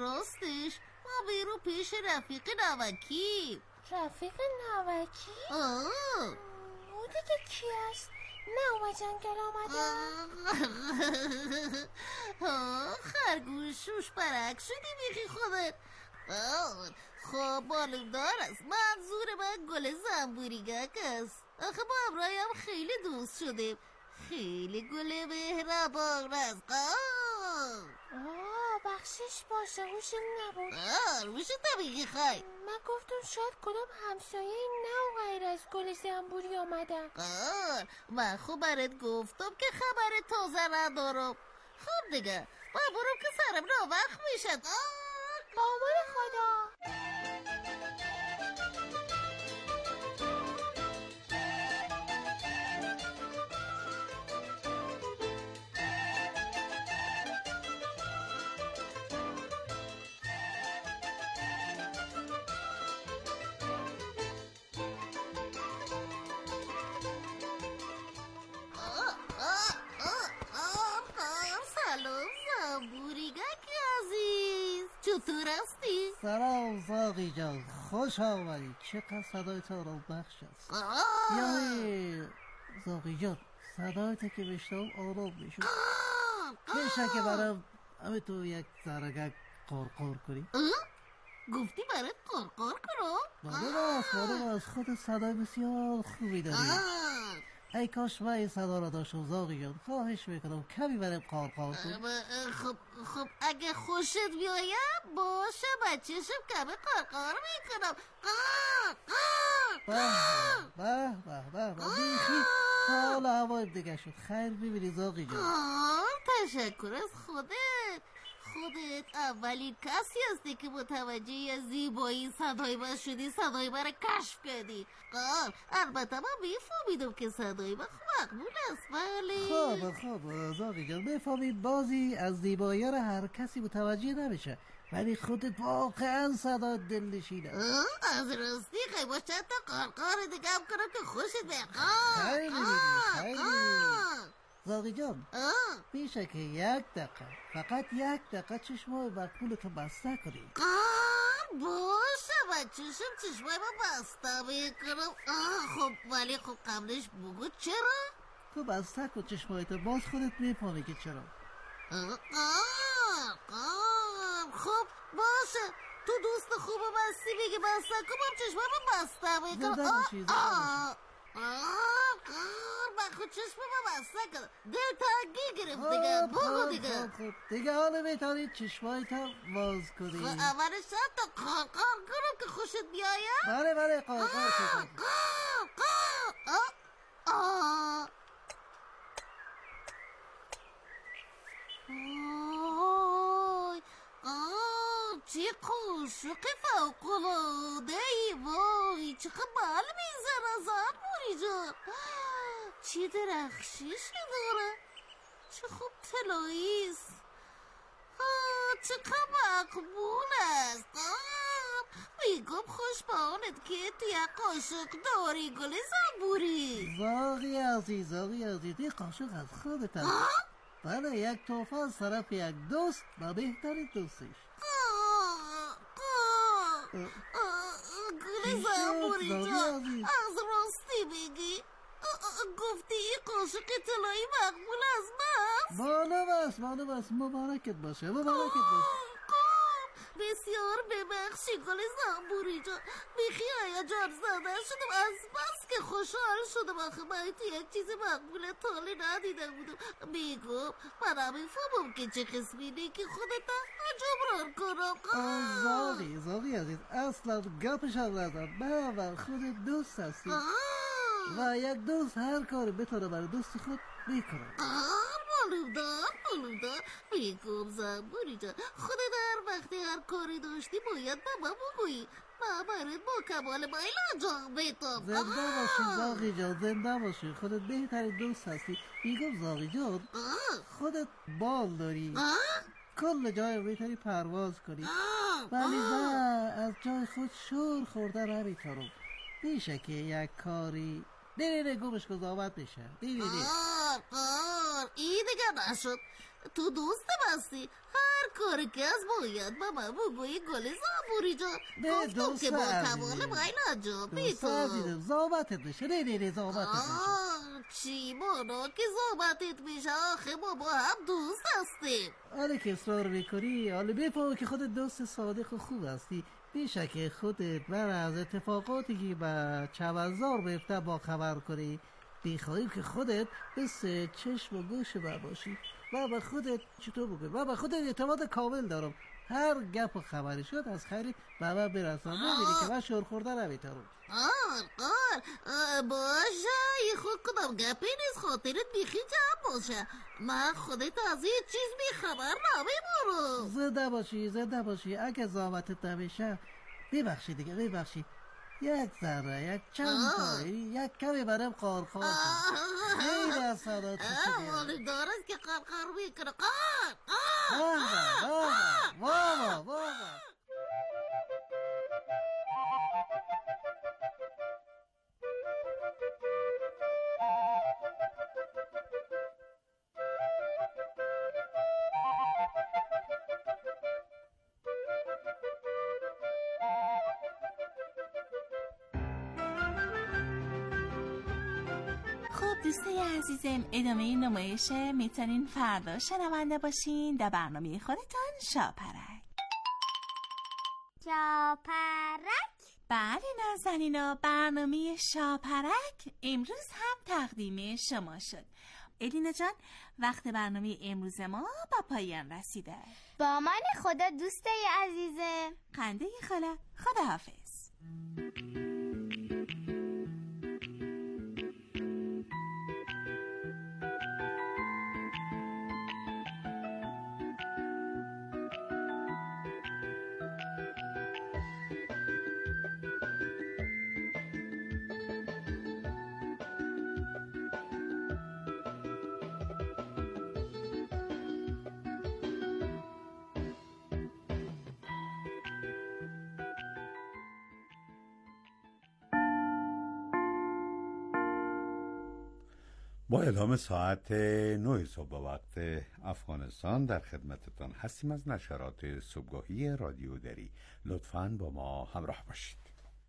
راستش ما بیرو پیش رفیق نمکی. رفیق نمکی؟ او دیگه کی است؟ نه اومد جنگل آمده. خرگوشوش برعکس شدی بیخی خودت. خب معلومدار است منظور من گل زنبوریگک است. آخه با امرایم خیلی دوست شده، خیلی گل مهربان است. بخشش باشه، هوشم نبود. روش طبیعی خواهی. من گفتم شاید کدام همسایه نه و غیر از گل زنبوری آمدن. من خب برات گفتم که خبر تازه ندارم. خب دیگه من برم که سرم را وقت میشد. با امان خدا. سلام زنبوریگک عزیز، چطور هستی؟ سلام زاغی جان، خوش آمدی. چقدر صدایت آرام بخش است. یعنی زاغی جان صدایت که بشنم آرام میشم. میشه که برام همه تو یک ذرگک قرقر کنی؟ گفتی برات قرقر کنم؟ معلوم است خود صدای بسیار خوبی داری. ای کاش من این صدا را داشتم زاغی جان. خواهش میکنم کمی برام قرقر کن. خب اگه خوشت بیایم باشه بچهشم کمی قرقر میکنم. به بیخی حالا هوایم دیگه شد. خیر ببینی زاغی جان. تشکر از خودت اولین کسی هستی که متوجه از زیبایی صدای من شدی، صدای من را کشف کردی. البته من میفهمیدم که صدای من مقبول است. بله خوب زاغی جان میفهمید بازی از زیبایی را هر کسی متوجه نمیشه، ولی خودت واقعا صدا دلنشین است. از راستی خیلی با چند تا قرقار دیگه هم کنم که خوشت بیاد. خیلی زاغی جان میشه که یک دقیقه، فقط یک دقیقه چشمای مقبولتو بسته کنی؟ باشه بچهشم چشمای من بسته میکنم. خب ولی خب قبلش بگو چرا؟ تو بسته کن چشمایتو، باز خودت میفهمی که چرا. خب باشه، تو دوست خوب بستی بگی بسته کن، من چشمای من بسته میکنم. من خود چشم ما بسته کنم، دل تنگی گرفت دیگه. بگو دیگه. خب دیگه حالا میتونی چشمایتو باز کنی. اولش شاید تا قرقر کنم که خوشت بیاید. بله قرقر کنم. چه قوشق فوق‌العاده ای. وای چقدر بال میزنه زنبوری جان، چه درخششی داره، چه خوب طلایی است، چقدر مقبول است. میگم خوش به آنت که تو یک قاشق داری گل زنبوری. زاغی عزیز این قاشق از خودت است. بله یک تحفه از طرف یک دوست و بهترین دوستش. گل زنبوری جان از راستی بگی گفتی این قاشق طلایی مقبول از من؟ معلوم است. مبارکت باشه. بسیار ببخشی گل زنبوری جان، بیخی هیجان زده شدم از بس که خوشحال شدم. آخه من تو یک چیز مقبول تالی ندیده بودم. میگم من نمیفهمم که چه قسمینی که خودت جبران کنم. زاغی عزیز اصلا گپش هم ندارم. من خودت دوست هستی و یک دوست هر کاری بتونه برای دوست خود میکنه. معلوم دار میگم زنبوری جان، خودت هر وقتی هر کاری داشتی باید به من بگویی، من برات با کمال میل انجام میدم. زنده باشی زاغی جان، زنده باشی. خودت بهترین دوست هستی. میگم زاغی جان خودت بال داری، کل جای میتونی پرواز کنی، ولی من از جای خود شور خورده نمیتونم. میشه که یک کاری نه گمش کن زامت میشه. این دیگه نشد. تو دوست بستی، هر کاری که از باید با من بگویی گل زنبوری جان. گفتم که با کمال باید انجام بی تو. دوست عزیزم زابطت بشه. نه زابطت بشه. چی مانا که زابطت میشه؟ آخه ما با هم دوست هستیم. حالا که اصرار میکنی، حالا بفهم که خودت دوست صادق و خوب هستی. بیشک خودت من از اتفاقاتی که به چوزار بیفته با خبر کنی. بیخواهیم که خودت مثل چشم و گوش من باشی. و به خودت چطور بگم، و به خودت اعتماد کامل دارم. هر گپ و خبری شد از خیلی به من برسان. ببینی که من شور خورده نمیتارم. باشه ای خود کدام گپی نیست، خاطرت بیخی جمع باشه. من خودت از این چیز بیخبر نمیمارم. زنده باشی. اگه زامتت نمیشه ببخشی دیگه، ببخشی. یک ذره، یک چند تایی، یک کمی برم قارقار کن. خیلی از صدات خوشی حالی دارد که قرقر میکنه. بابا دوستای عزیزم، ادامه این نمایش میتونین فردا شنونده باشین در برنامه خودتان شاپرک. بله نازنینا، برنامه شاپرک امروز هم تقدیم شما شد. الینا جان، وقت برنامه امروز ما با پایان رسیده. با من خدا دوستای عزیزم. خنده خاله، خداحافظ. با اعلام ساعت 9 صبح به وقت افغانستان در خدمتتان هستیم از نشرات صبحگاهی رادیو دری. لطفاً با ما همراه باشید.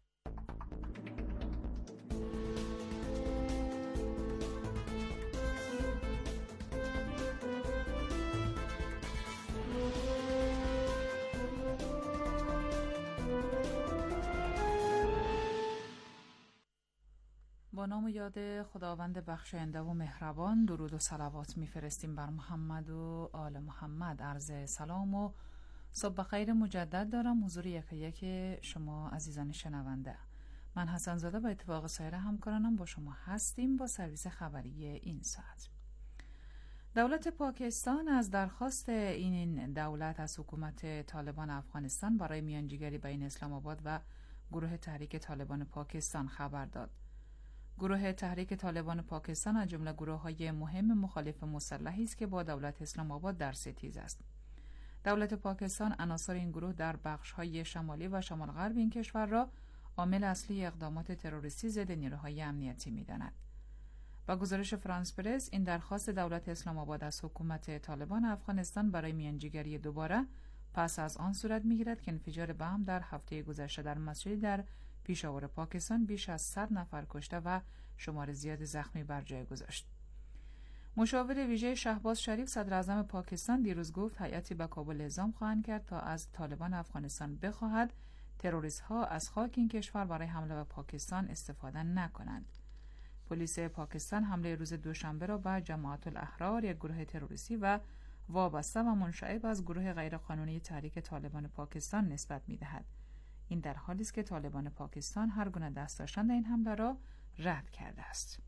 با نام و یاد خداوند بخشاینده و مهربان درود و صلوات میفرستیم بر محمد و آل محمد. عرض سلام و صبح خیر مجدد دارم حضور یک شما عزیزان شنونده. من حسن زاده با اتفاق سایر همکارانم با شما هستیم با سرویس خبری این ساعت. دولت پاکستان از درخواست این دولت از حکومت طالبان افغانستان برای میانجیگری بین اسلام آباد و گروه تحریک طالبان پاکستان خبر داد. گروه تحریک طالبان پاکستان از جمله گروه‌های مهم مخالف مسلحی است که با دولت اسلام آباد در ستیز است. دولت پاکستان عناصر این گروه در بخش‌های شمالی و شمال غرب این کشور را عامل اصلی اقدامات تروریستی ضد نیروهای امنیتی می‌داند. با گزارش فرانس پرس، این درخواست دولت اسلام آباد از حکومت طالبان افغانستان برای میانجیگری دوباره پس از آن صورت می‌گیرد که انفجار بم در هفته گذشته در مسجدی در پیشاور پاکستان بیش از 100 نفر کشته و شمار زیاد زخمی بر جای گذاشت. مشاور ویژه شهباز شریف صدر اعظم پاکستان دیروز گفت هیئتی به کابل اعزام خواهند کرد تا از طالبان افغانستان بخواهد تروریست‌ها از خاک این کشور برای حمله به پاکستان استفاده نکنند. پلیس پاکستان حمله روز دوشنبه را به جماعت الاحرار، یک گروه تروریستی و وابسته و منشعب از گروه غیرقانونی تحریک طالبان پاکستان نسبت می‌دهد. این در حالی است که طالبان پاکستان هر گونه دست داشتن در این حمله را رد کرده است.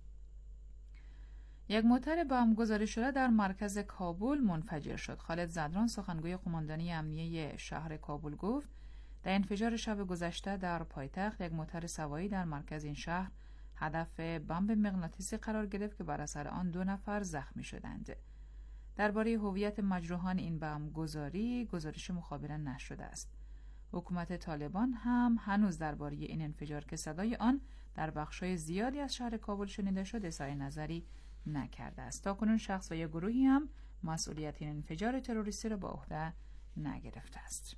یک موتر بم گذاری شده در مرکز کابل منفجر شد. خالد زدران سخنگوی قماندانی امنیه شهر کابل گفت در انفجار شب گذشته در پایتخت یک موتر سواری در مرکز این شهر هدف بمب مغناطیسی قرار گرفت که بر اثر آن 2 نفر زخمی شدند. درباره هویت مجروحان این بم گزارش مخابره نشده است. حکومت طالبان هم هنوز درباره این انفجار که صدای آن در بخش‌های زیادی از شهر کابل شنیده شد اظهار نظری نکرده است. تاکنون شخص و یک گروهی هم مسئولیت این انفجار تروریستی را به عهده نگرفته است.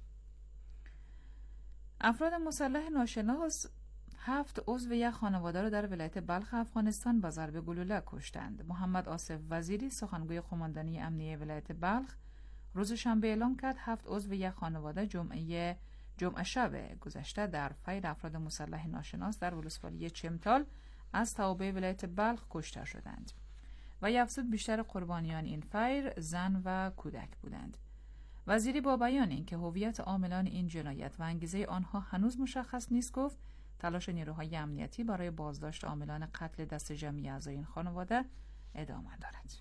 افراد مسلح ناشناس 7 عضو یک خانواده را در ولایت بلخ افغانستان با ضرب گلوله کشتند. محمد آصف وزیری سخنگوی قماندانی امنیه ولایت بلخ روز شنبه اعلام کرد 7 عضو یک خانواده جمعه شب گذشته در فیر افراد مسلح ناشناس در ولسوالی چمتال از توابع ولایت بلخ کشته شدند و افزود بیشتر قربانیان این فیر زن و کودک بودند. وزیری با بیان اینکه هویت عاملان این جنایت و انگیزه آنها هنوز مشخص نیست گفت تلاش نیروهای امنیتی برای بازداشت عاملان قتل دست جمعی اعضای این خانواده ادامه دارد.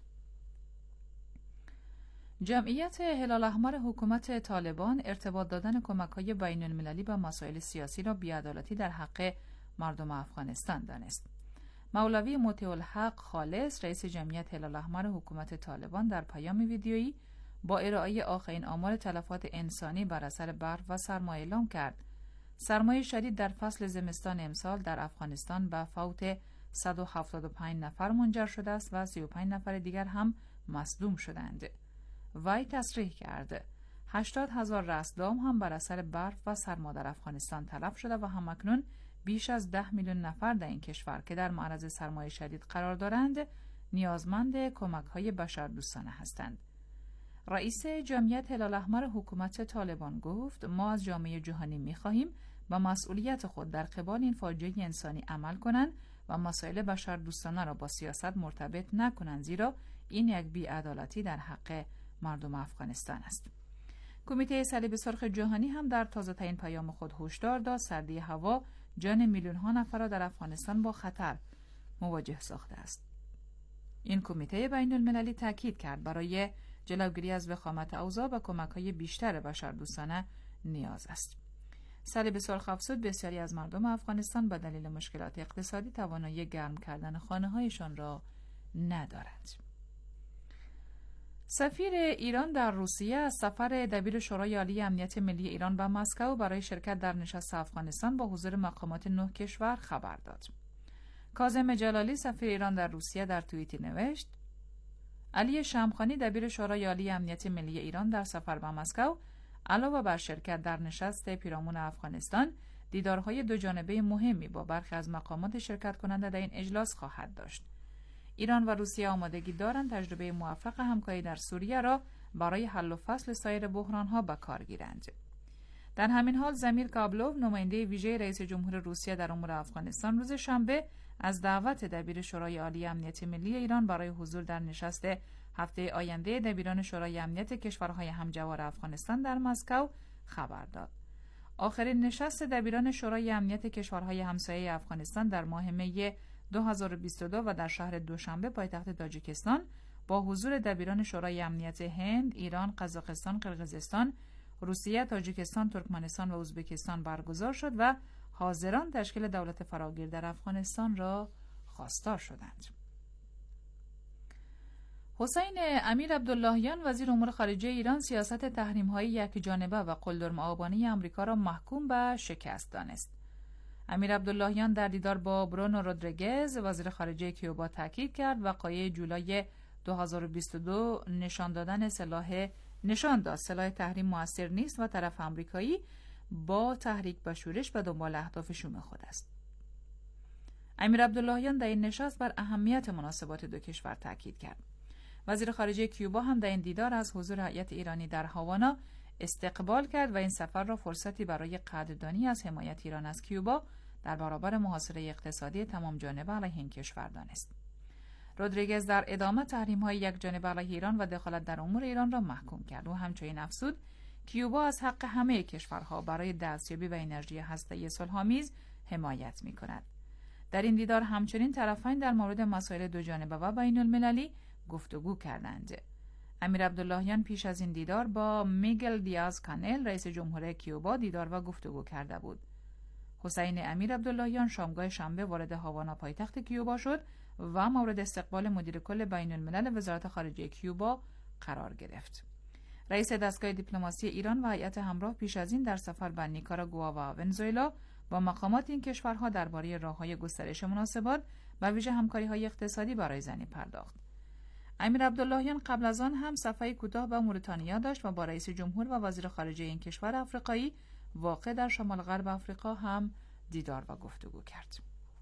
جمعیت هلال احمر حکومت طالبان ارتباط دادن کمک‌های بین‌المللی به مسائل سیاسی را بی‌عدالتی در حق مردم افغانستان دانست. مولوی مطیع الحق خالص رئیس جمعیت هلال احمر حکومت طالبان در پیام ویدیویی با ارائه آخرین آمار تلفات انسانی بر اثر برف و سرما اعلام کرد. سرمای شدید در فصل زمستان امسال در افغانستان به فوت 175 نفر منجر شده است و 35 نفر دیگر هم مصدوم شدند. وی تصریح کرد 80,000 رستگام هم بر اثر برف و سرما در افغانستان تلف شده و همکنون بیش از 10 میلیون نفر در این کشور که در معرض سرمای شدید قرار دارند نیازمند کمک‌های بشردوستانه هستند. رئیس جمعیت هلال احمر حکومت طالبان گفت ما از جامعه جهانی می‌خواهیم با مسئولیت خود در قبال این فاجعه انسانی عمل کنند و مسائل بشردوستانه را با سیاست مرتبط نکنند زیرا این یک بی‌عدالتی در حق مردم افغانستان است. کمیته صلیب سرخ جهانی هم در تازه‌ترین پیام خود هشدار داد سردی هوا جان میلیون‌ها نفر را در افغانستان با خطر مواجه ساخته است. این کمیته بین‌المللی تاکید کرد برای جلوگیری از وخامت اوضاع و کمک‌های بیشتر بشردوستانه نیاز است. صلیب سرخ افزود بسیاری از مردم افغانستان به دلیل مشکلات اقتصادی توانایی گرم کردن خانه‌هایشان را ندارند. سفیر ایران در روسیه از سفر دبیر شورای عالی امنیت ملی ایران به مسکو برای شرکت در نشست افغانستان با حضور مقامات 9 کشور خبر داد. کاظم جلالی سفیر ایران در روسیه در توییتی نوشت: علی شمخانی دبیر شورای عالی امنیت ملی ایران در سفر به مسکو علاوه بر شرکت در نشست پیرامون افغانستان دیدارهای دو جانبه مهمی با برخی از مقامات شرکت کننده در این اجلاس خواهد داشت. ایران و روسیه آمادگی دارند تجربه موفق همکاری در سوریه را برای حل و فصل سایر بحران‌ها به کار گیرند. در همین حال زمیر کابلوف نماینده ویژه رئیس جمهور روسیه در امور افغانستان روز شنبه از دعوت دبیر شورای عالی امنیت ملی ایران برای حضور در نشست هفته آینده دبیران شورای امنیت کشورهای همجوار افغانستان در مسکو خبر داد. آخرین نشست دبیران شورای امنیت کشورهای همسایه افغانستان در ماه می 2022 و در شهر دوشنبه پایتخت تاجیکستان با حضور دبیران شورای امنیت هند، ایران، قزاقستان، قرقیزستان، روسیه، تاجیکستان، ترکمنستان و ازبکستان برگزار شد و حاضران تشکیل دولت فراگیر در افغانستان را خواستار شدند. حسین امیر عبداللهیان وزیر امور خارجه ایران سیاست تحریم‌های یکجانبه و قلدرمآبانه آمریکا را محکوم به شکست دانست. امیر عبداللهیان در دیدار با برونو رودریگز وزیر خارجه کیوبا تاکید کرد وقایع جولای 2022 نشان داد سلاح تحریم موثر نیست و طرف آمریکایی با تحریک به شورش به دنبال اهداف شوم خود است. امیر عبداللهیان در این نشست بر اهمیت مناسبات دو کشور تاکید کرد. وزیر خارجه کیوبا هم در این دیدار از حضور هیئت ایرانی در هاوانا استقبال کرد و این سفر را فرصتی برای قدردانی از حمایت ایران از کیوبا در برابر محاصره اقتصادی تمام جانبه علیه این کشور دانست. رودریگز در ادامه تحریم‌های یکجانبه علیه ایران و دخالت در امور ایران را محکوم کرد و همچنین افزود کیوبا از حق همه کشورها برای دستیابی به انرژی هسته‌ای صلح‌آمیز حمایت می‌کند. در این دیدار همچنین طرفین در مورد مسائل دو جانبه و بین‌المللی گفتگو کردند. امیر عبداللهیان پیش از این دیدار با میگل دیاز کانل رئیس جمهور کیوبا دیدار و گفتگو کرده بود. حسین امیر عبداللهیان شامگاه شنبه وارد هاوانا پایتخت کیوبا شد و مورد استقبال مدیر کل بین الملل وزارت خارجه کیوبا قرار گرفت. رئیس دستگاه دیپلماسی ایران و هیئت همراه پیش از این در سفر به نیکاراگوآ و ونزوئلا با مقامات این کشورها درباره راه‌های گسترش مناسبات و ویژه همکاری‌های اقتصادی برای زنی پرداخت. امیر عبداللهیان قبل از آن هم صفحه کوتاه به موريتانیا داشت و با رئیس جمهور و وزیر خارجه این کشور افریقایی واقع در شمال غرب آفریقا هم دیدار و گفتگو کرد.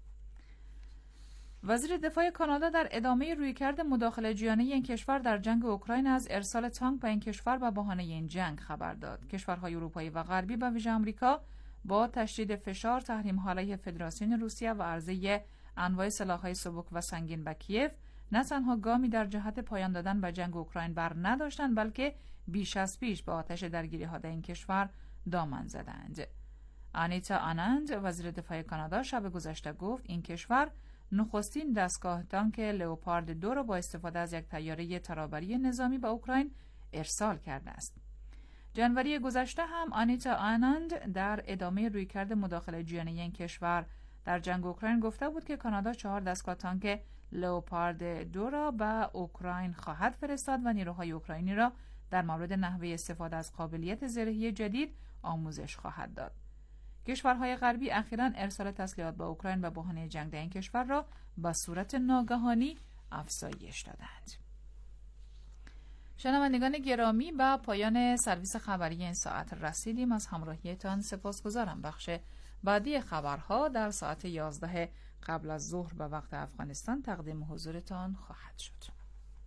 وزیر دفاع کانادا در ادامه رویکرد مداخله‌جویانه این کشور در جنگ اوکراین از ارسال تانک به این کشور به بهانه این جنگ خبر داد. کشورهای اروپایی و غربی به ویژه آمریکا با تشدید فشار، تحریم‌ها علیه فدراسیون روسیه و عرضه انواع سلاح‌های سبک و سنگین به کیف نه تنها گامی در جهت پایان دادن به جنگ اوکراین بر نداشتند، بلکه بیش از پیش به آتش درگیری‌ها در این کشور دامن زدند. آنیتا آنند وزیر دفاع کانادا شب گذشته گفت این کشور نخستین دستگاه تانک لئوپارد 2 را با استفاده از یک طیاره ترابری نظامی به اوکراین ارسال کرده است. جنوری گذشته هم آنیتا آنند در ادامه رویکرد مداخله‌جویانه این کشور در جنگ اوکراین گفته بود که کانادا 4 دستگاه تانک لئوپارد 2 را به اوکراین خواهد فرستاد و نیروهای اوکراینی را در مورد نحوه استفاده از قابلیت زرهی جدید آموزش خواهد داد. کشورهای غربی اخیراً ارسال تسلیحات به اوکراین به بهانه جنگ در این کشور را به صورت ناگهانی افزایش دادند. شنوندگان گرامی، به پایان سرویس خبری این ساعت رسیدیم. از همراهیتان سپاسگزارم. بخش بعدی خبرها در ساعت 11 قبل از ظهر به وقت افغانستان تقدیم حضورتان خواهد شد.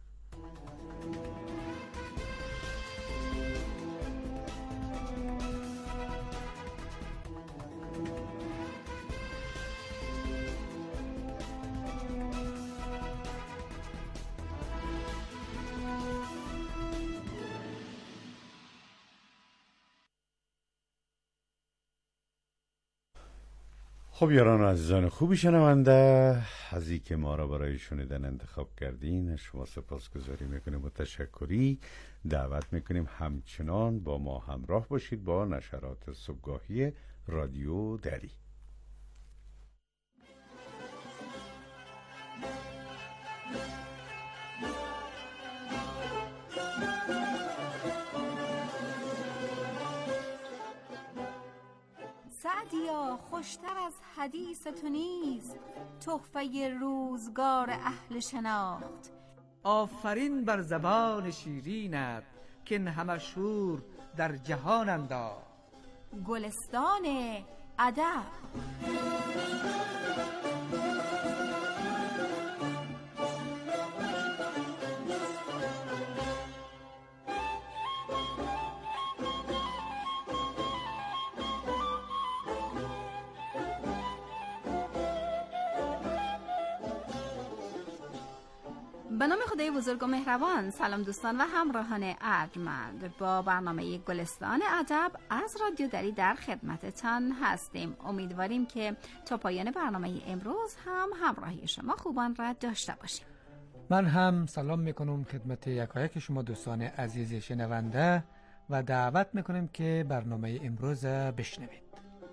خب یاران عزیزان خوبی شنونده، از این که ما را برای شنیدن انتخاب کردین شما سپاسگزاری میکنیم و تشکری دعوت میکنیم همچنان با ما همراه باشید با نشرات صبحگاهی رادیو دری. سعدیا خوشتر از حدیث تو نیست تحفه روزگار اهل شناخت. آفرین بر زبان شیرینت که این همه شور در جهان انداخت. گلستان ادب. به نام خدای بزرگ و مهربان. سلام دوستان و همراهان ارجمند، با برنامه گلستان ادب از رادیو دری در خدمتتان هستیم. امیدواریم که تا پایان برنامه امروز هم همراهی شما خوبان را داشته باشیم. من هم سلام میکنم خدمت یکایک شما دوستان عزیز شنونده و دعوت میکنم که برنامه امروز بشنوید.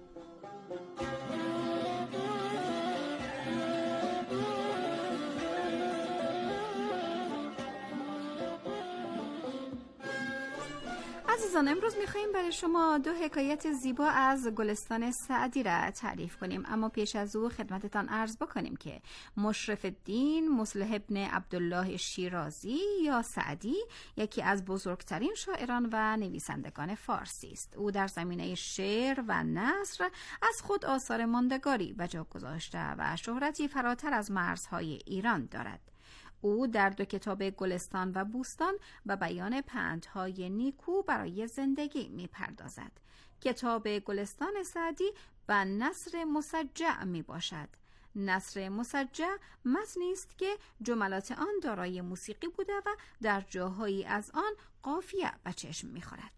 عزیزان، امروز میخواییم برای شما 2 حکایت زیبا از گلستان سعدی را تعریف کنیم، اما پیش از او خدمتتان عرض بکنیم که مشرف الدین مصلح ابن عبدالله شیرازی یا سعدی یکی از بزرگترین شاعران و نویسندگان فارسی است. او در زمینه شعر و نثر از خود آثار ماندگاری به جا گذاشته و شهرتی فراتر از مرزهای ایران دارد. او در 2 کتاب گلستان و بوستان به بیان پندهای نیکو برای زندگی می پردازد. کتاب گلستان سعدی به نثر مسجع می باشد. نثر مسجع متنی است که جملات آن دارای موسیقی بوده و در جاهایی از آن قافیه به چشم می خورد.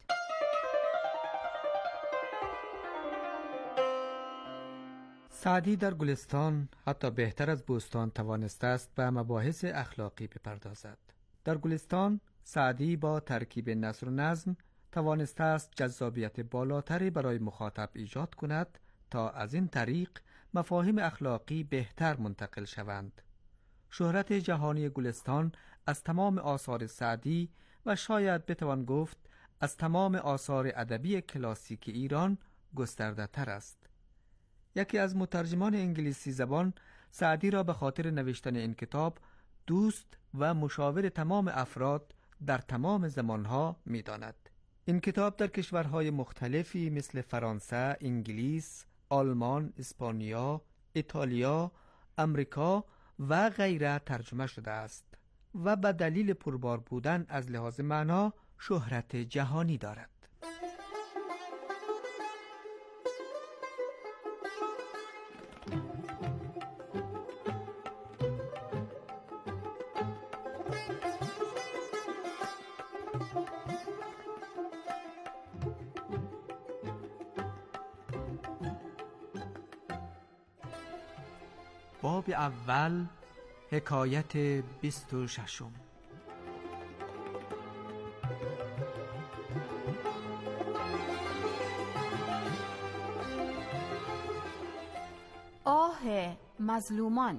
سعدی در گلستان حتی بهتر از بوستان توانسته است به مباحث اخلاقی بپردازد. در گلستان سعدی با ترکیب نثر و نظم توانسته است جذابیت بالاتری برای مخاطب ایجاد کند تا از این طریق مفاهیم اخلاقی بهتر منتقل شوند. شهرت جهانی گلستان از تمام آثار سعدی و شاید بتوان گفت از تمام آثار ادبی کلاسیک ایران گسترده تر است. یکی از مترجمان انگلیسی زبان سعدی را به خاطر نوشتن این کتاب دوست و مشاور تمام افراد در تمام زمانها می‌داند. این کتاب در کشورهای مختلفی مثل فرانسه، انگلیس، آلمان، اسپانیا، ایتالیا، امریکا و غیره ترجمه شده است و به دلیل پربار بودن از لحاظ معنا شهرت جهانی دارد. باب اول، حکایت 26. آه مظلومان.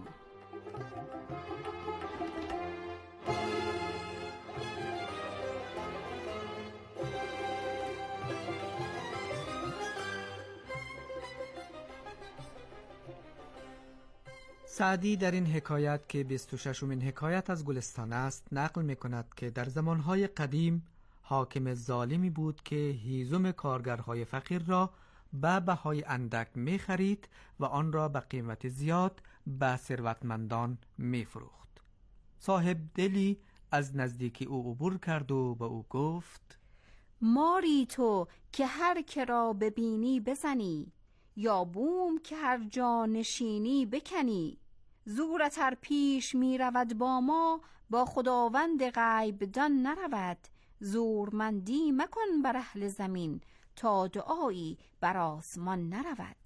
سعدی در این حکایت که 26مین حکایت از گلستان است نقل می کند که در زمانهای قدیم حاکم ظالمی بود که هیزم کارگرهای فقیر را به بهای اندک می خرید و آن را به قیمت زیاد به ثروتمندان می فروخت. صاحب دلی از نزدیکی او عبور کرد و به او گفت: ماری تو که هر که را ببینی بزنی، یا بوم که هر جا نشینی بکنی. زورت ار پیش می رود با ما، با خداوند غیب دان نرود. زورمندی مکن بر اهل زمین، تا دعایی بر آسمان نرود.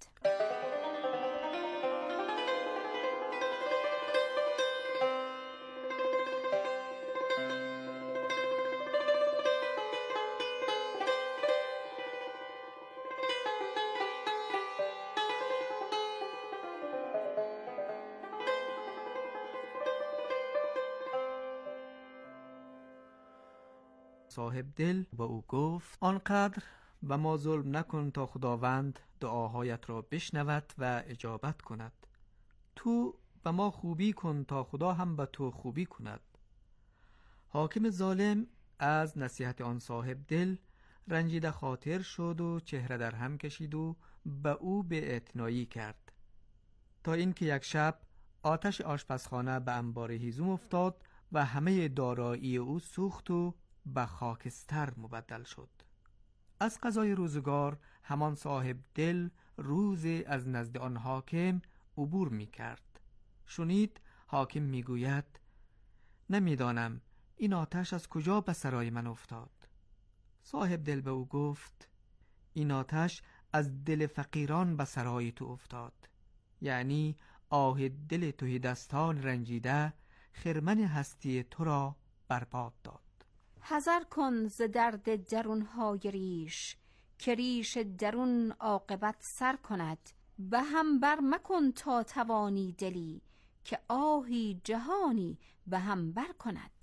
صاحب دل با او گفت: آنقدر به ما ظلم نکن تا خداوند دعاهایت را بشنود و اجابت کند. تو به ما خوبی کن تا خدا هم به تو خوبی کند. حاکم ظالم از نصیحت آن صاحب دل رنجیده خاطر شد و چهره در هم کشید و به او بی‌اعتنایی کرد، تا اینکه یک شب آتش آشپزخانه به انبار هیزم افتاد و همه دارایی او سوخت و به خاکستر مبدل شد. از قضای روزگار همان صاحب دل روزی از نزد آن حاکم عبور می کرد. شنید حاکم می گوید: نمیدانم این آتش از کجا به سرای من افتاد. صاحب دل به او گفت: این آتش از دل فقیران به سرای تو افتاد، یعنی آه دل توی دستان رنجیده خرمن هستی تو را برباد داد. حذر کن ز درد درون‌های ریش، که ریش درون عاقبت سر کند. به هم بر مکن تا توانی دلی، که آهی جهانی به هم بر کند.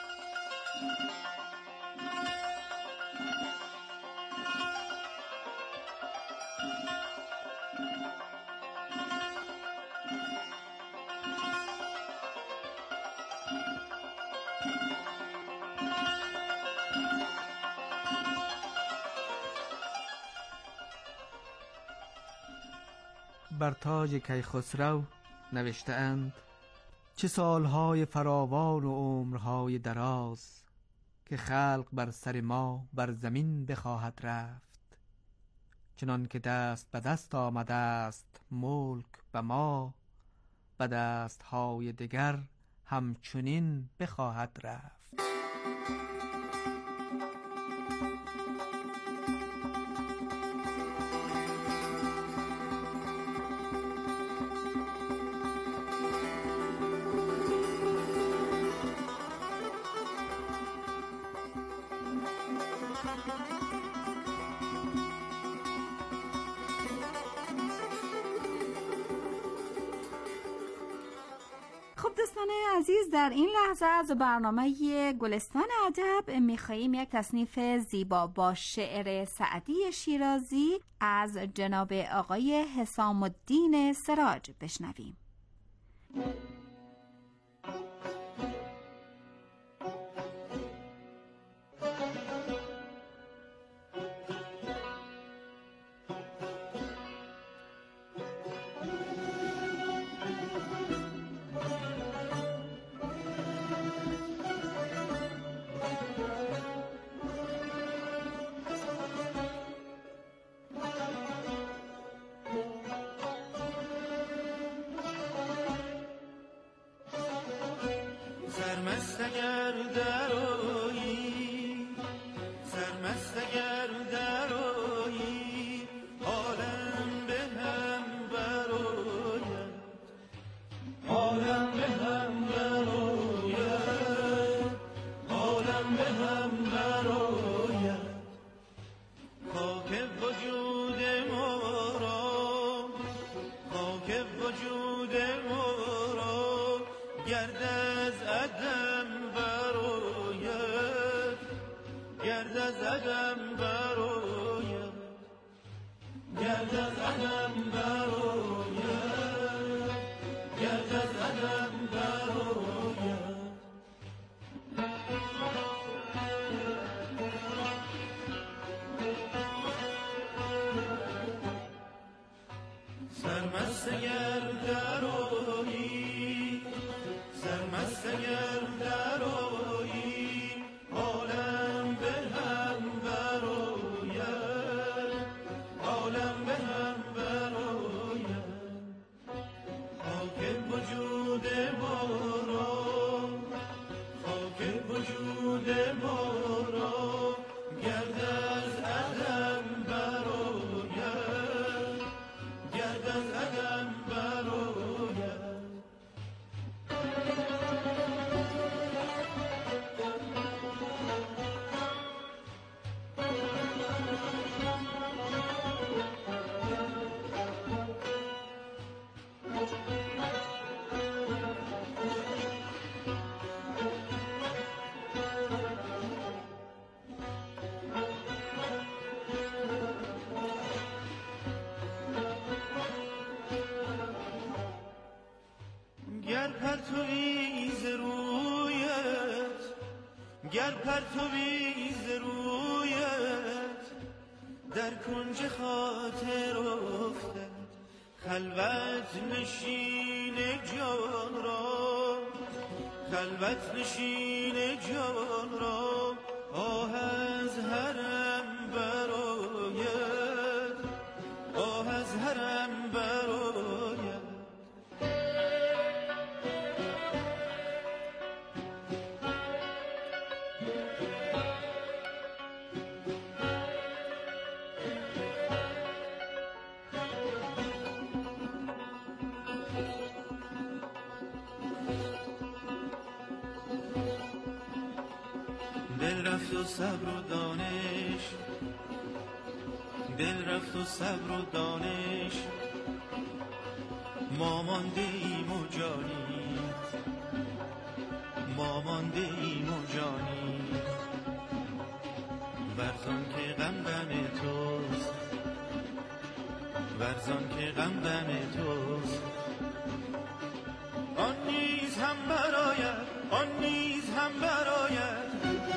بر تاج کیخسرو نوشته اند: چه سالهای فراوان و عمرهای دراز، که خلق بر سر ما بر زمین بخواهد رفت. چنان که دست به دست آمده است ملک به ما، به دستهای دگر همچنین بخواهد رفت. دوستان عزیز، در این لحظه از برنامه گلستان ادب می‌خواهیم یک تصنیف زیبا با شعر سعدی شیرازی از جناب آقای حسام الدین سراج بشنویم. سرمست اگر درایی، سرمست اگر درایی، عالم به هم براید، عالم به هم براید، عالم به هم براید. خاک وجود ما را، خاک وجود ما را گرد از عدم براید، گرد از عدم براید، گرد از عدم براید، گرد از عدم براید. سرمست اگر درایی، سرمست اگر درایی، عالم به هم براید، عالم به هم براید. خاک وجود ما را، خاک وجود ما را گرد از عدم براید، گرد از عدم براید. گر پرتوی ز رویت، گر پرتوی ز رویت در کنج خاطر افتد، خلوت نشین جان را، خلوت نشین جان را آه از حرم براید، آه از حرم براید. دل رفت و صبر و دانش، دل رفت و صبر و دانش، ما مانده ایم و جانی، ما مانده ایم و جانی. ورزان که غم غم توست، ورزان که غم غم توست، آن نیز هم براید، آن نیز هم براید.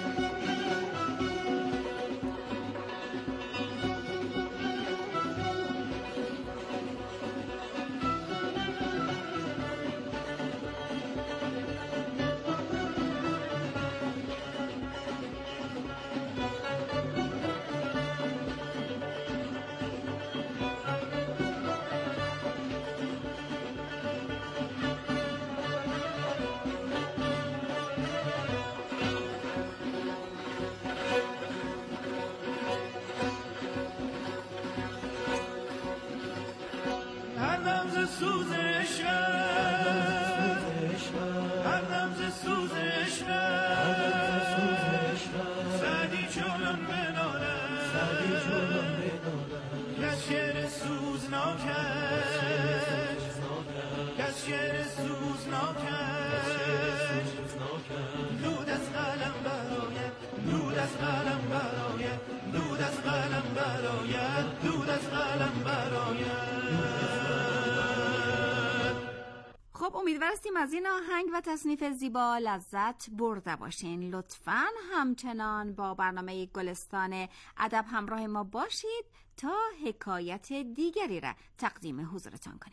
سوز عشق، هر دم ز سوز عشق، سعدی چنان بنالد کز شعر سوزناکش، کز شعر سوزناکش دود از قلم براید، دود از قلم براید، دود از قلم براید، دود از قلم براید. خب امیدوارستیم از این آهنگ و تصنیف زیبا لذت برده باشین. لطفاً همچنان با برنامه گلستان ادب همراه ما باشید تا حکایت دیگری را تقدیم حضورتان کنیم.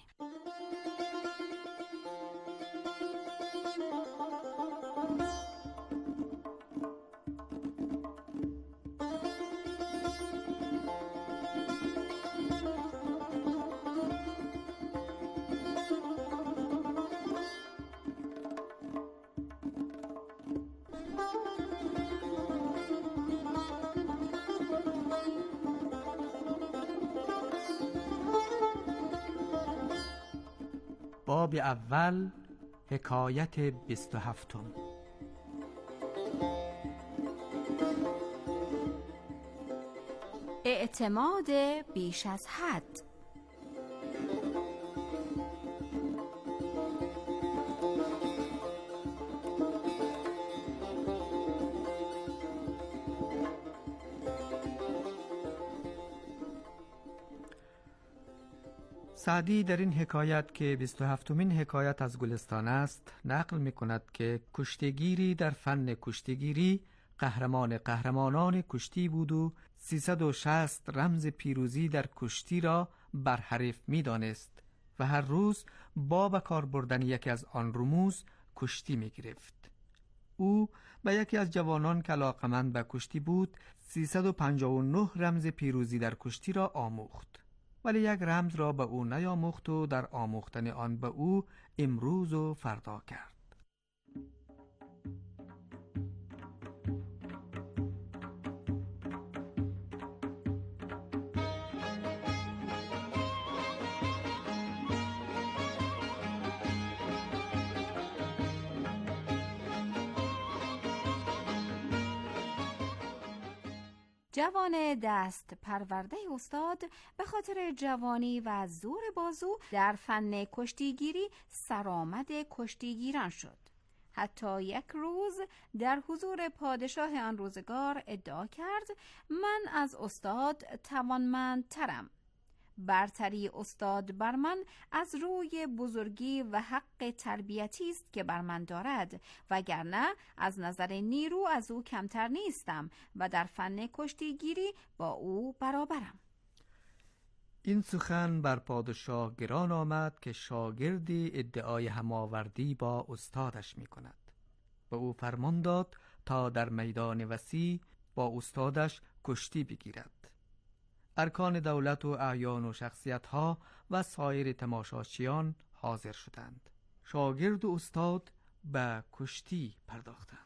باب اول، حکایت 27. اعتماد بیش از حد. سعدی در این حکایت که 27مین حکایت از گلستان است نقل می کند که کشتیگیری در فن کشتیگیری قهرمان قهرمانان کشتی بود و 360 رمز پیروزی در کشتی را بر حریف می دانست و هر روز با به کار بردن یکی از آن رموز کشتی می گرفت. او به یکی از جوانان که علاقه‌مند به کشتی بود 359 رمز پیروزی در کشتی را آموخت، ولی یک رمز را به او نیاموخت و در آموختن آن به او امروز و فردا کرد. جوان دست پرورده استاد به خاطر جوانی و زور بازو در فن کشتیگیری سرآمد کشتیگیران شد. حتی یک روز در حضور پادشاه آن روزگار ادعا کرد من از استاد توانمندترم. برتری استاد بر من از روی بزرگی و حق تربیتی است که بر من دارد، وگرنه از نظر نیرو از او کمتر نیستم و در فن کشتیگیری با او برابرم. این سخن بر پادشاه گران آمد که شاگردی ادعای هماوردی با استادش می کند. به او فرمان داد تا در میدان وسیع با استادش کشتی بگیرد. ارکان دولت و اعیان و شخصیت‌ها و سایر تماشاچیان حاضر شدند. شاگرد و استاد به کشتی پرداختند.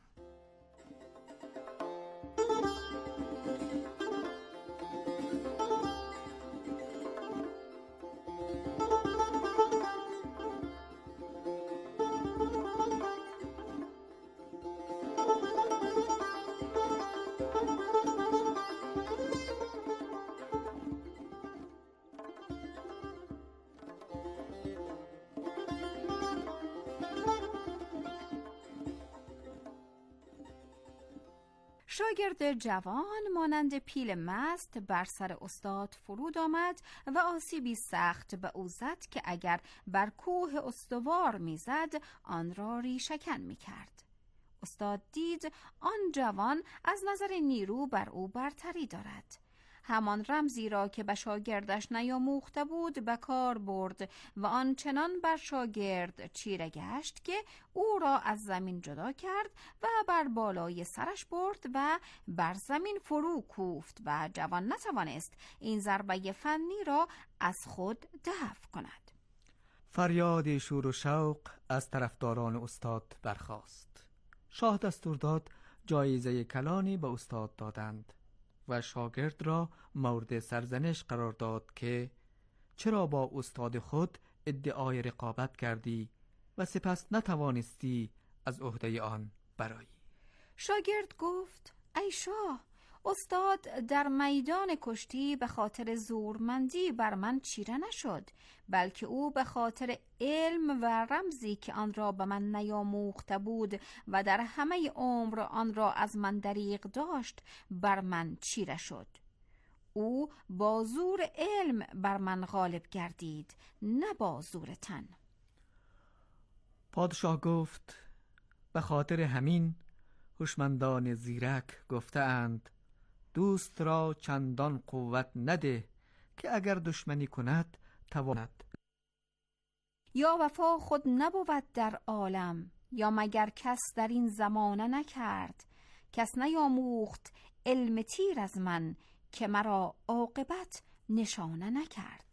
شاگرد جوان مانند پیل مست بر سر استاد فرود آمد و آسیبی سخت به او زد که اگر بر کوه استوار میزد آن را ریشه‌کن میکرد. استاد دید آن جوان از نظر نیرو بر او برتری دارد. همان رمزی را که به شاگردش نیاموخته بود به کار برد و آن چنان بر شاگرد چیره گشت که او را از زمین جدا کرد و بر بالای سرش برد و بر زمین فرو کوفت و جوان نتوانست این ضربه فنی را از خود دفع کند. فریاد شور و شوق از طرفداران استاد برخاست. شاه دستور داد جایزه کلانی به استاد دادند و شاگرد را مورد سرزنش قرار داد که چرا با استاد خود ادعای رقابت کردی و سپس نتوانستی از عهده آن برآیی. شاگرد گفت ای شاه، استاد در میدان کشتی به خاطر زورمندی بر من چیره نشد، بلکه او به خاطر علم و رمزی که آن را به من نیاموخته بود و در همه عمر آن را از من دریغ داشت بر من چیره شد. او با زور علم بر من غالب گردید، نه با زور تن. پادشاه گفت به خاطر همین هوشمندان زیرک گفته اند دوست را چندان قوت نده که اگر دشمنی کند تواند. یا وفا خود نبود در عالم، یا مگر کس در این زمانه نکرد. کس نیاموخت علم تیر از من، که مرا عاقبت نشانه نکرد.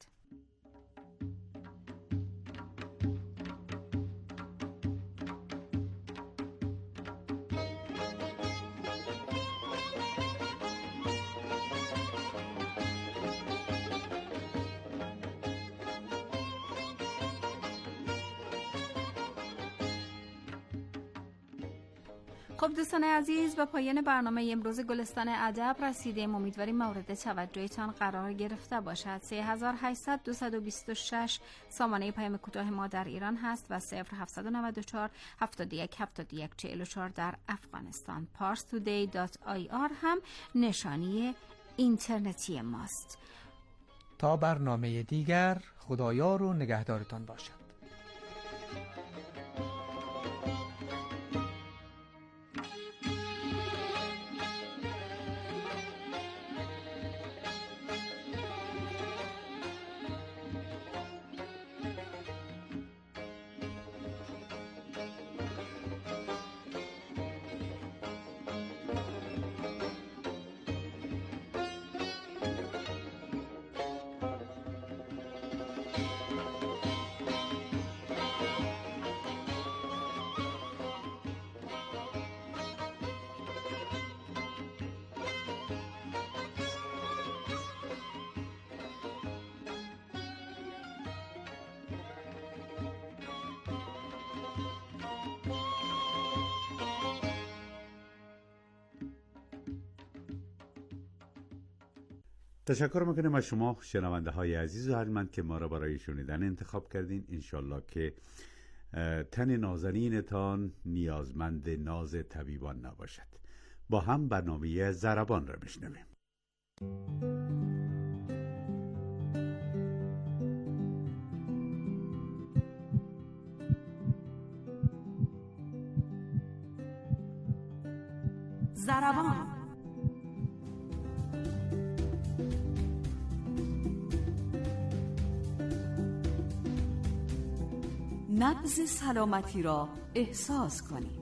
خب دوستان عزیز، به پایان برنامه امروز گلستان ادب رسیدیم. امیدواریم مورد توجهتان قرار گرفته باشد. 3800-226 سامانه پیام کوتاه ما در ایران هست و 0794 71 71 44 در افغانستان. parstoday.ir هم نشانی اینترنتی ماست. تا برنامه دیگر، خدایار و نگهدارتان باشد. تشکر میکنیم از شما شنونده های عزیز و ارجمند که ما را برای شنیدن انتخاب کردین. انشالله که تن نازنینتان نیازمند ناز طبیبان نباشد. با هم برنامه ضربان را بشنویم. ضربان. نبض سلامتی را احساس کنید.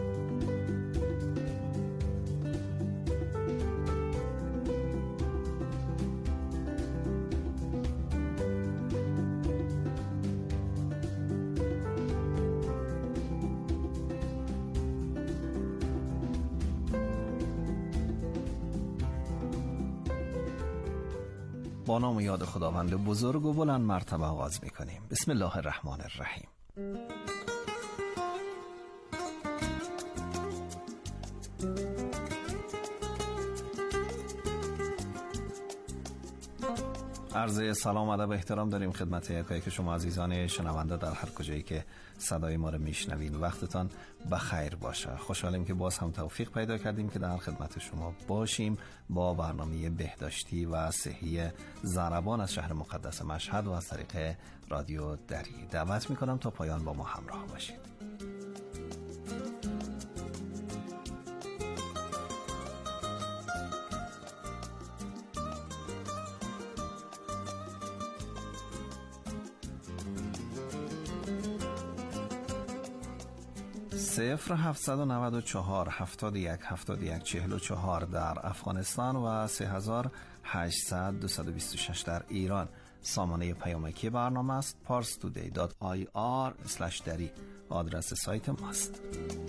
با نام و یاد خداوند بزرگ و بلند مرتبه آغاز می‌کنیم. بسم الله الرحمن الرحیم. عرض سلام ادب و احترام داریم خدمت یکایک شما عزیزان شنونده در هر کجایی که صدای ما رو میشنوین. وقتتان بخیر باشه. خوشحالیم که باز هم توفیق پیدا کردیم که در خدمت شما باشیم با برنامه بهداشتی و صحی ضربان از شهر مقدس مشهد و از طریق رادیو دری. دعوت میکنم تا پایان با ما همراه باشید. صفر 794 71 71 44 در افغانستان و 3800 226 در ایران سامانه پیامکی برنامه است. parstoday.ir/dari آدرس سایت ماست.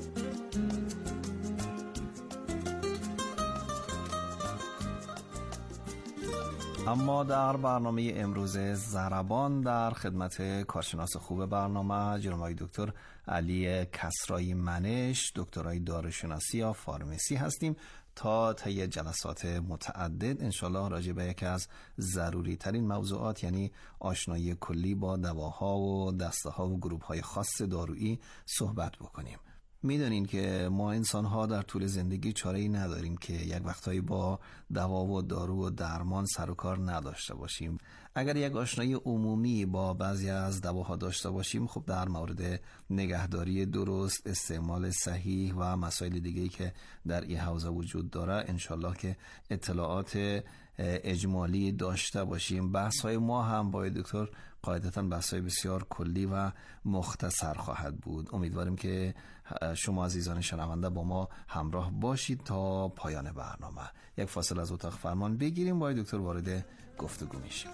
اما در برنامه امروز ضربان در خدمت کارشناس خوب برنامه جناب دکتر علی کسرایی منش، دکترای داروشناسی یا فارمسی هستیم تا طی جلسات متعدد انشالله راجع به یکی از ضروری ترین موضوعات یعنی آشنایی کلی با دواها و دسته‌ها و گروه‌های خاص دارویی صحبت بکنیم. میدونین که ما انسان ها در طول زندگی چاره‌ای نداریم که یک وقتایی با دوا و دارو و درمان سر و کار نداشته باشیم. اگر یک آشنایی عمومی با بعضی از دواها داشته باشیم، خب در مورد نگهداری درست، استعمال صحیح و مسائل دیگه‌ای که در این حوزه وجود داره انشالله که اطلاعات اجمالی داشته باشیم. بحث‌های ما هم با دکتر قاعدتاً بحث‌های بسیار کلی و مختصر خواهد بود. امیدواریم که شما عزیزان شنونده با ما همراه باشید تا پایان برنامه. یک فاصله از اتاق فرمان بگیریم، با دکتر وارد گفتگو میشیم.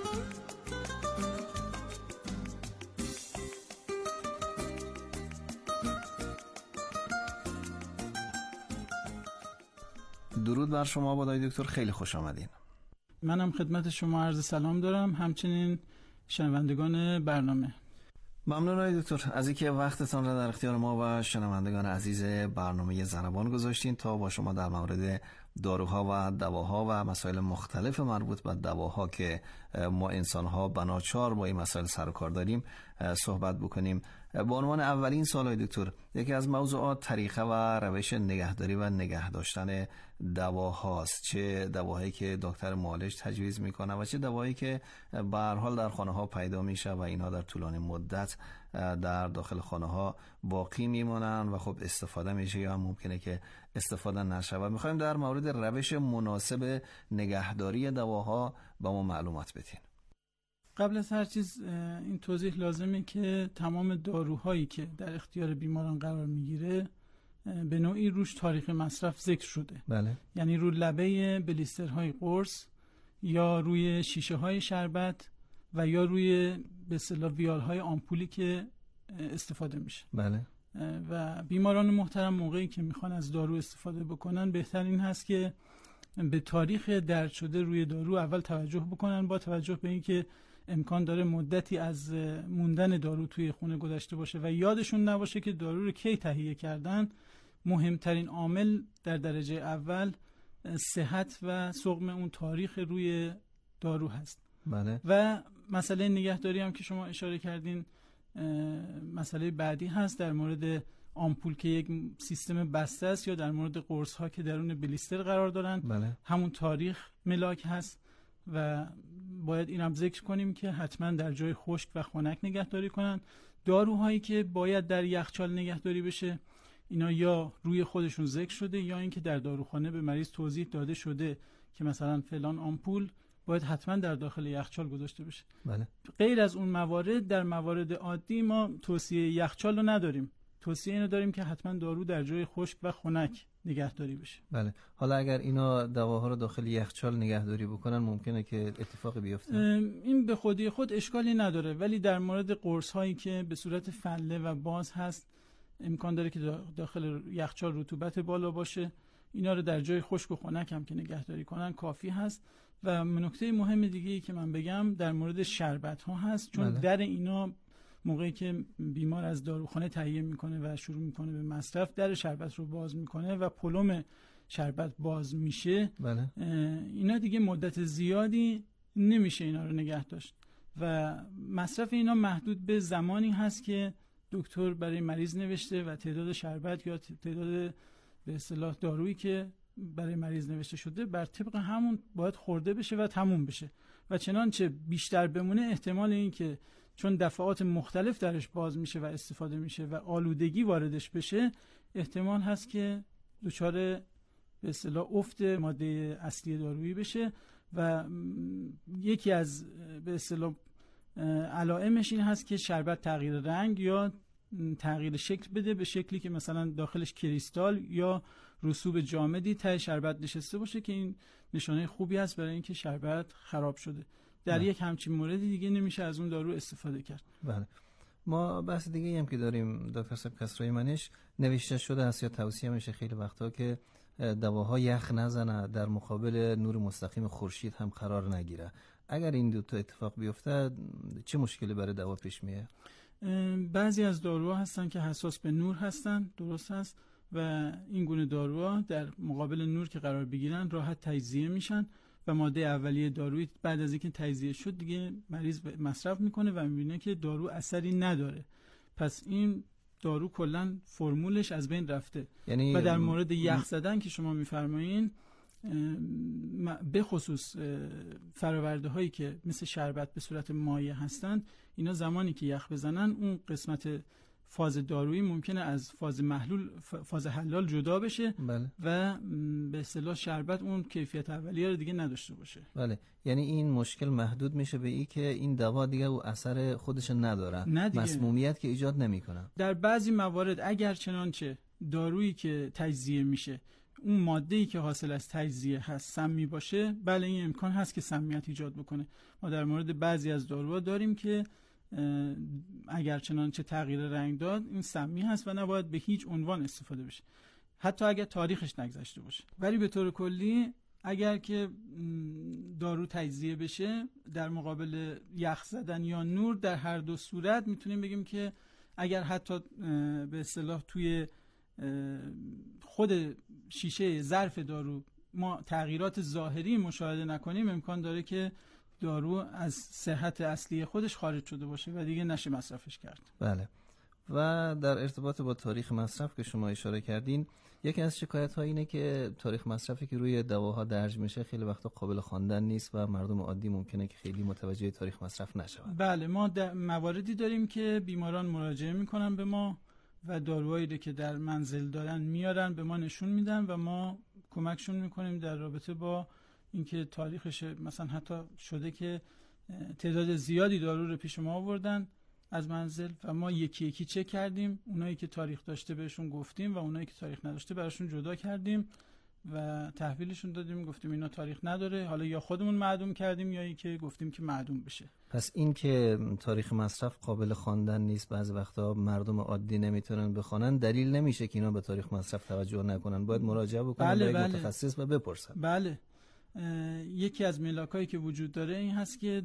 درود بر شما با دکتر، خیلی خوش آمدین. منم خدمت شما عرض سلام دارم، همچنین شنوندگان برنامه. ممنون دکتر از اینکه وقتتان را در اختیار ما و شنوندگان عزیز برنامه ضربان گذاشتین تا با شما در مورد داروها و دواها و مسائل مختلف مربوط به دواها که ما انسان‌ها بناچار با این مسائل سر و کار داریم صحبت بکنیم. به عنوان اولین سوال دکتر، یکی از موضوعات طریقه و روش نگهداری و نگه داشتن دواهاست. چه دواهایی که دکتر معالج تجویز میکنه و چه دواهایی که به هر حال در خانه ها پیدا میشه و اینها در طولانی مدت در داخل خانه ها باقی میمونن و خب استفاده میشه یا هم ممکنه که استفاده نشه. و میخوایم در مورد روش مناسب نگهداری دواها با ما معلومات بدین. قبل از هر چیز این توضیح لازمه که تمام داروهایی که در اختیار بیماران قرار میگیره به نوعی روش تاریخ مصرف ذکر شده. بله. یعنی رو لبه بلیسترهای قرص یا روی شیشه های شربت و یا روی به اصطلاح ویالهای آمپولی که استفاده میشه. بله. و بیماران محترم موقعی که میخوان از دارو استفاده بکنن بهتر این هست که به تاریخ درج شده روی دارو اول توجه بکنن، با توجه به اینکه امکان داره مدتی از موندن دارو توی خونه گذشته باشه و یادشون نباشه که دارو رو کی تهیه کردن. مهمترین عامل در درجه اول صحت و سقم اون تاریخ روی دارو هست. بله. و مسئله نگهداری هم که شما اشاره کردین مسئله بعدی هست در مورد آمپول که یک سیستم بسته است یا در مورد قرص ها که درون بلیستر قرار دارن. بله. همون تاریخ ملاک هست و باید این هم ذکر کنیم که حتما در جای خشک و خنک نگهداری کنن. داروهایی که باید در یخچال نگهداری بشه اینا یا روی خودشون ذکر شده یا اینکه در داروخانه به مریض توضیح داده شده که مثلا فلان آمپول باید حتما در داخل یخچال گذاشته بشه. بله. غیر از اون موارد در موارد عادی ما توصیه یخچال رو نداریم. توصیه اینو داریم که حتما دارو در جای خشک و خنک نگهداری بشه. بله. حالا اگر اینا دواها رو داخل یخچال نگهداری بکنن ممکنه که اتفاقی بیفته؟ این به خودی خود اشکالی نداره، ولی در مورد قرص هایی که به صورت فله و باز هست امکان داره که داخل یخچال رطوبت بالا باشه. اینا رو در جای خشک و خنک هم که نگهداری کنن کافی هست. و نکته مهم دیگه ای که من بگم در مورد شربت ها هست، چون بله. در اینا موقعی که بیمار از داروخانه تهیه میکنه و شروع میکنه به مصرف در شربت رو باز میکنه و پلم شربت باز میشه. بله. اینا دیگه مدت زیادی نمیشه اینا رو نگه داشت و مصرف اینا محدود به زمانی هست که دکتر برای مریض نوشته و تعداد شربت یا تعداد به اصطلاح دارویی که برای مریض نوشته شده بر طبق همون باید خورده بشه و تموم بشه و چنانچه بیشتر بمونه احتمال این که چون دفعات مختلف درش باز میشه و استفاده میشه و آلودگی واردش بشه احتمال هست که دچار به اصطلاح افت ماده اصلی دارویی بشه و یکی از به اصطلاح علائمش این هست که شربت تغییر رنگ یا تغییر شکل بده به شکلی که مثلا داخلش کریستال یا رسوب جامدی ته شربت نشسته باشه که این نشانه خوبی هست برای اینکه شربت خراب شده. در یک همچین موردی دیگه نمیشه از اون دارو استفاده کرد. بله. ما بحث دیگه هم که داریم دکتر صاحب کسرایی منش نوشته شده است یا توصیه میشه خیلی وقتا که دواها یخ نزنه، در مقابل نور مستقیم خورشید هم قرار نگیره. اگر این دو تا اتفاق بیفته چه مشکلی برای دوا پیش میاد؟ بعضی از داروها هستن که حساس به نور هستن، درست هست، و این گونه داروها در مقابل نور که قرار بگیرن راحت تجزیه میشن و ماده اولیه دارویی بعد از اینکه تجزیه شد دیگه مریض مصرف میکنه و میبینه که دارو اثری نداره. پس این دارو کلا فرمولش از بین رفته. یعنی و در مورد یخ زدن که شما میفرمایین به خصوص فراورده هایی که مثل شربت به صورت مایع هستن اینا زمانی که یخ بزنن اون قسمت فاز دارویی ممکنه از فاز حلال جدا بشه. بله. و به اصطلاح شربت اون کیفیت اولیه رو دیگه نداشته باشه. بله، یعنی این مشکل محدود میشه به این که این دوا دیگه او اثر خودش نداره، مسمومیت که ایجاد نمیکنه. در بعضی موارد اگر چنانچه دارویی که تجزیه میشه اون ماده‌ای که حاصل از تجزیه هست سمی باشه، بله این امکان هست که سمیت ایجاد بکنه. ما در مورد بعضی از داروها داریم که اگر چنانچه تغییر رنگ داد این سمی هست و نباید به هیچ عنوان استفاده بشه، حتی اگر تاریخش نگذشته باشه. ولی به طور کلی اگر که دارو تجزیه بشه در مقابل یخ زدن یا نور، در هر دو صورت میتونیم بگیم که اگر حتی به اصطلاح توی خود شیشه ظرف دارو ما تغییرات ظاهری مشاهده نکنیم، امکان داره که دارو از صحت اصلی خودش خارج شده باشه و دیگه نشه مصرفش کرد. بله. و در ارتباط با تاریخ مصرف که شما اشاره کردین، یکی از شکایت ها اینه که تاریخ مصرفی که روی دواها درج میشه خیلی وقتا قابل خواندن نیست و مردم عادی ممکنه که خیلی متوجه تاریخ مصرف نشوند. بله، ما مواردی داریم که بیماران مراجعه میکنن به ما و داروهایی که در منزل دارن میارن به ما نشون میدن و ما کمکشون میکنیم در رابطه با اینکه تاریخش، مثلا حتی شده که تعداد زیادی دارو رو پیش ما آوردن از منزل و ما یکی یکی چک کردیم، اونایی که تاریخ داشته بهشون گفتیم و اونایی که تاریخ نداشته براشون جدا کردیم و تحویلشون دادیم، گفتیم اینا تاریخ نداره، حالا یا خودمون معدوم کردیم یا اینکه گفتیم که معدوم بشه. پس این که تاریخ مصرف قابل خواندن نیست، بعضی وقتا مردم عادی نمیتونن بخونن، دلیل نمیشه که اینا به تاریخ مصرف توجه نکنن. باید مراجعه بکنن به متخصص و بپرسن. بله. یکی از ملاکایی که وجود داره این هست که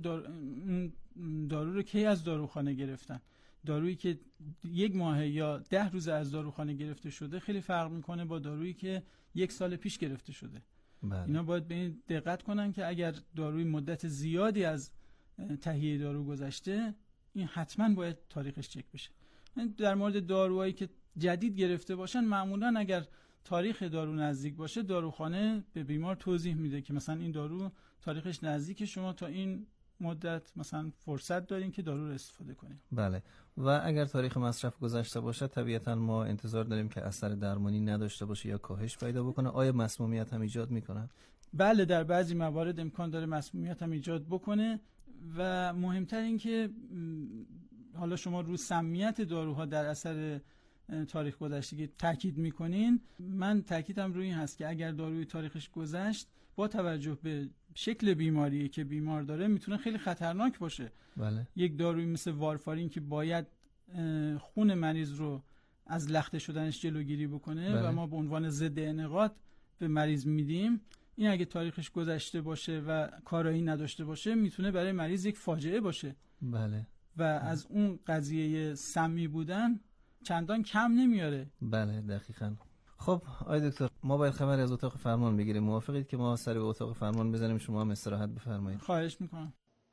دارو رو کی از داروخانه گرفتن. دارویی که 1 ماه یا 10 روز از داروخانه گرفته شده خیلی فرق میکنه با دارویی که 1 سال پیش گرفته شده. بله. اینا باید به این دقت کنن که اگر داروی مدت زیادی از تهیه دارو گذشته، این حتما باید تاریخش چک بشه. در مورد داروهایی که جدید گرفته باشن، معمولا اگر تاریخ دارو نزدیک باشه، داروخانه به بیمار توضیح میده که مثلا این دارو تاریخش نزدیک، شما تا این مدت مثلا فرصت دارین که دارو رو استفاده کنین. بله. و اگر تاریخ مصرف گذشته باشه، طبیعتا ما انتظار داریم که اثر درمانی نداشته باشه یا کاهش پیدا بکنه. آیا مسمومیت هم ایجاد میکنه؟ بله، در بعضی موارد امکان داره مسمومیت هم ایجاد بکنه و مهمتر این که حالا شما رو سمیت داروها در اثر تاریخ گذشتگی تاکید میکنین، من تاکیدم روی این هست که اگر داروی تاریخش گذشت با توجه به شکل بیماری که بیمار داره میتونه خیلی خطرناک باشه. بله. یک داروی مثل وارفارین که باید خون مریض رو از لخته شدنش جلوگیری بکنه، بله، و ما به عنوان ضد انعقاد به مریض میدیم، این اگه تاریخش گذشته باشه و کارایی نداشته باشه میتونه برای مریض یک فاجعه باشه. بله. و از اون قضیه سمی بودن چندان کم نمیاره. بله دقیقاً. خب آقای دکتر، ما باید خبری از اتاق فرمان بگیریم. موافقید که ما سر به اتاق فرمان بزنیم، شما هم استراحت بفرمایید؟ خواهش میکنم.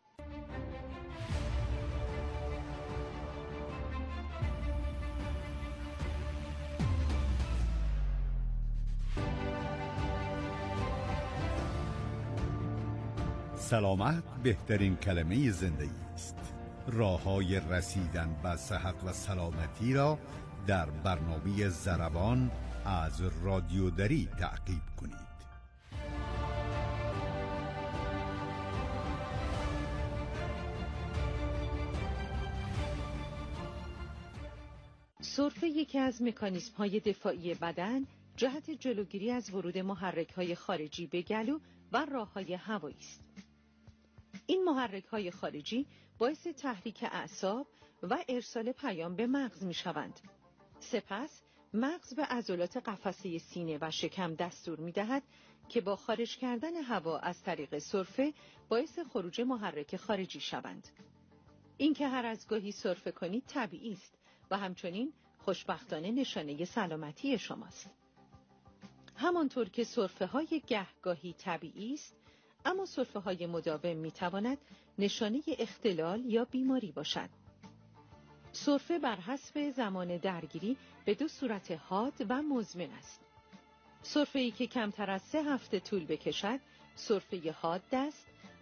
سلامت بهترین کلمه زندگی است. راه‌های رسیدن به صحت و سلامتی را در برنامه ضربان از رادیو دری تعقیب کنید. سرفه یکی از مکانیزم‌های دفاعی بدن جهت جلوگیری از ورود محرک‌های خارجی به گلو و راه‌های هوایی است. این محرک‌های خارجی باعث تحریک اعصاب و ارسال پیام به مغز می‌شوند. سپس مغز به عضلات قفسه سینه و شکم دستور می‌دهد که با خارج کردن هوا از طریق سرفه باعث خروج محرک خارجی شوند. اینکه هر از گاهی سرفه کنید طبیعی است و همچنین خوشبختانه نشانه سلامتی شماست. همانطور که سرفه‌های گهگاهی طبیعی است، اما سرفه‌های مداوم می‌تواند نشانه اختلال یا بیماری باشد. سرفه بر حسب زمان درگیری به 2 صورت حاد و مزمن است. سرفه‌ای که کمتر از 3 هفته طول بکشد، سرفه حاد است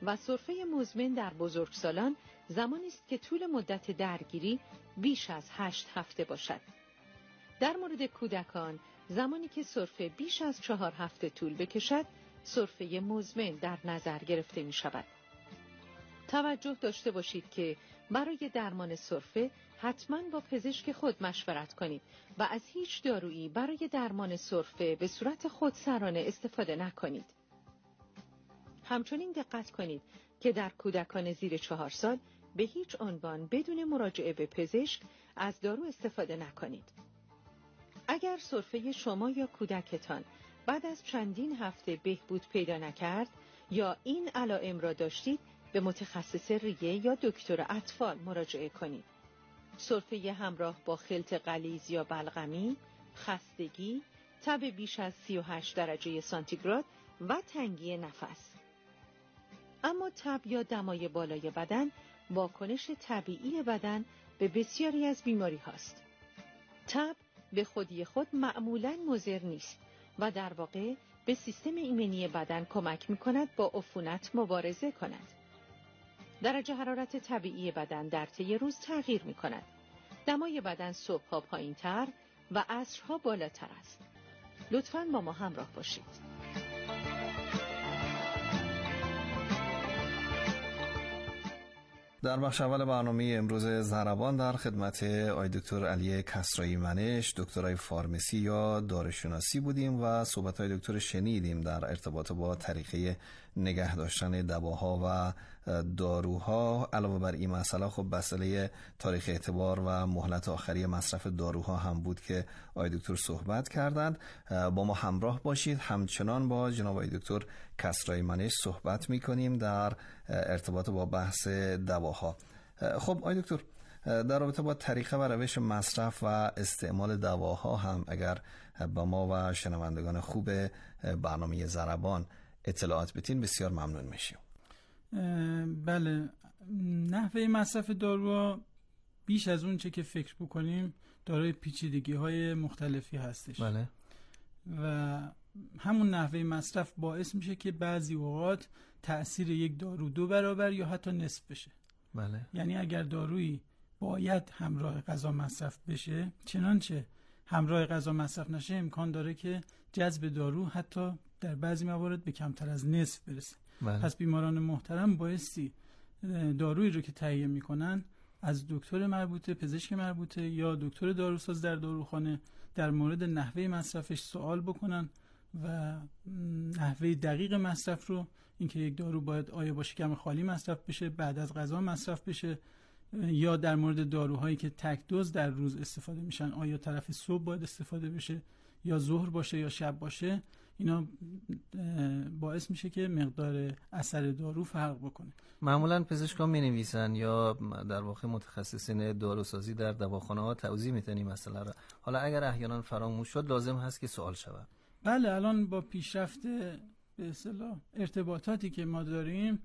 و سرفه مزمن در بزرگسالان زمانی است که طول مدت درگیری بیش از 8 هفته باشد. در مورد کودکان زمانی که سرفه بیش از 4 هفته طول بکشد، سرفه مزمن در نظر گرفته می شود. توجه داشته باشید که برای درمان سرفه حتما با پزشک خود مشورت کنید و از هیچ دارویی برای درمان سرفه به صورت خودسرانه استفاده نکنید. همچنین دقت کنید که در کودکان زیر 4 سال به هیچ عنوان بدون مراجعه به پزشک از دارو استفاده نکنید. اگر سرفه شما یا کودکتان بعد از چندین هفته بهبود پیدا نکرد یا این علائم را داشتید، به متخصص ریه یا دکتر اطفال مراجعه کنید. سرفه همراه با خلط غلیظ یا بلغمی، خستگی، تب بیش از 38 درجه سانتیگراد و تنگی نفس. اما تب یا دمای بالای بدن واکنش طبیعی بدن به بسیاری از بیماری هاست. تب به خودی خود معمولاً مضر نیست و در واقع به سیستم ایمنی بدن کمک می کند با عفونت مبارزه کند. درجه حرارت طبیعی بدن در طی روز تغییر می کند. دمای بدن صبح‌ها پایین‌تر و عصرها بالاتر است. لطفاً با ما همراه باشید. در بخش اول برنامه امروز ضربان در خدمت آقای دکتر علی کسرایی منش، دکترای فارمسی یا داروشناسی بودیم و صحبت‌های دکتر شنیدیم در ارتباط با طریقه نگه داشتن دواها و داروها. علاوه بر این مسئله خب مسئله تاریخ اعتبار و مهلت آخری مصرف داروها هم بود که آقای دکتر صحبت کردند. با ما همراه باشید. همچنان با جناب آقای دکتر کسرایی منش صحبت می‌کنیم در ارتباط با بحث دواها. خب آقای دکتر، در رابطه با طریقه و روش مصرف و استعمال دواها هم اگر با ما و شنوندگان خوب برنامه ضربان اطلاعات بدین بسیار ممنون میشیم. بله، نحوه مصرف داروها بیش از اون چه که فکر بکنیم دارای پیچیدگی‌های مختلفی هستش. بله. و همون نحوه مصرف باعث میشه که بعضی اوقات تأثیر یک دارو 2 برابر یا حتی نصف بشه. بله. یعنی اگر دارویی باید همراه غذا مصرف بشه، چنانچه همراه غذا مصرف نشه، امکان داره که جذب دارو حتی در بعضی موارد به کمتر از نصف برسه. بله. پس بیماران محترم بایستی دارویی رو که تهیه میکنن از دکتر مربوطه، پزشک مربوطه یا دکتر داروساز در داروخانه در مورد نحوه مصرفش سوال بکنن و نحوه دقیق مصرف رو، اینکه یک دارو باید آیا با شکم خالی مصرف بشه، بعد از غذا مصرف بشه، یا در مورد داروهایی که تک دوز در روز استفاده میشن آیا طرف صبح باید استفاده بشه یا ظهر باشه یا شب باشه، اینا باعث میشه که مقدار اثر دارو فرق بکنه. معمولا پزشکان مینویسن یا در واقع متخصصین داروسازی در دواخانه ها توضیح میدن این مسئله رو. حالا اگر احیانا فراموش شد لازم هست که سوال شود. بله، الان با پیشرفت به اصطلاح ارتباطاتی که ما داریم،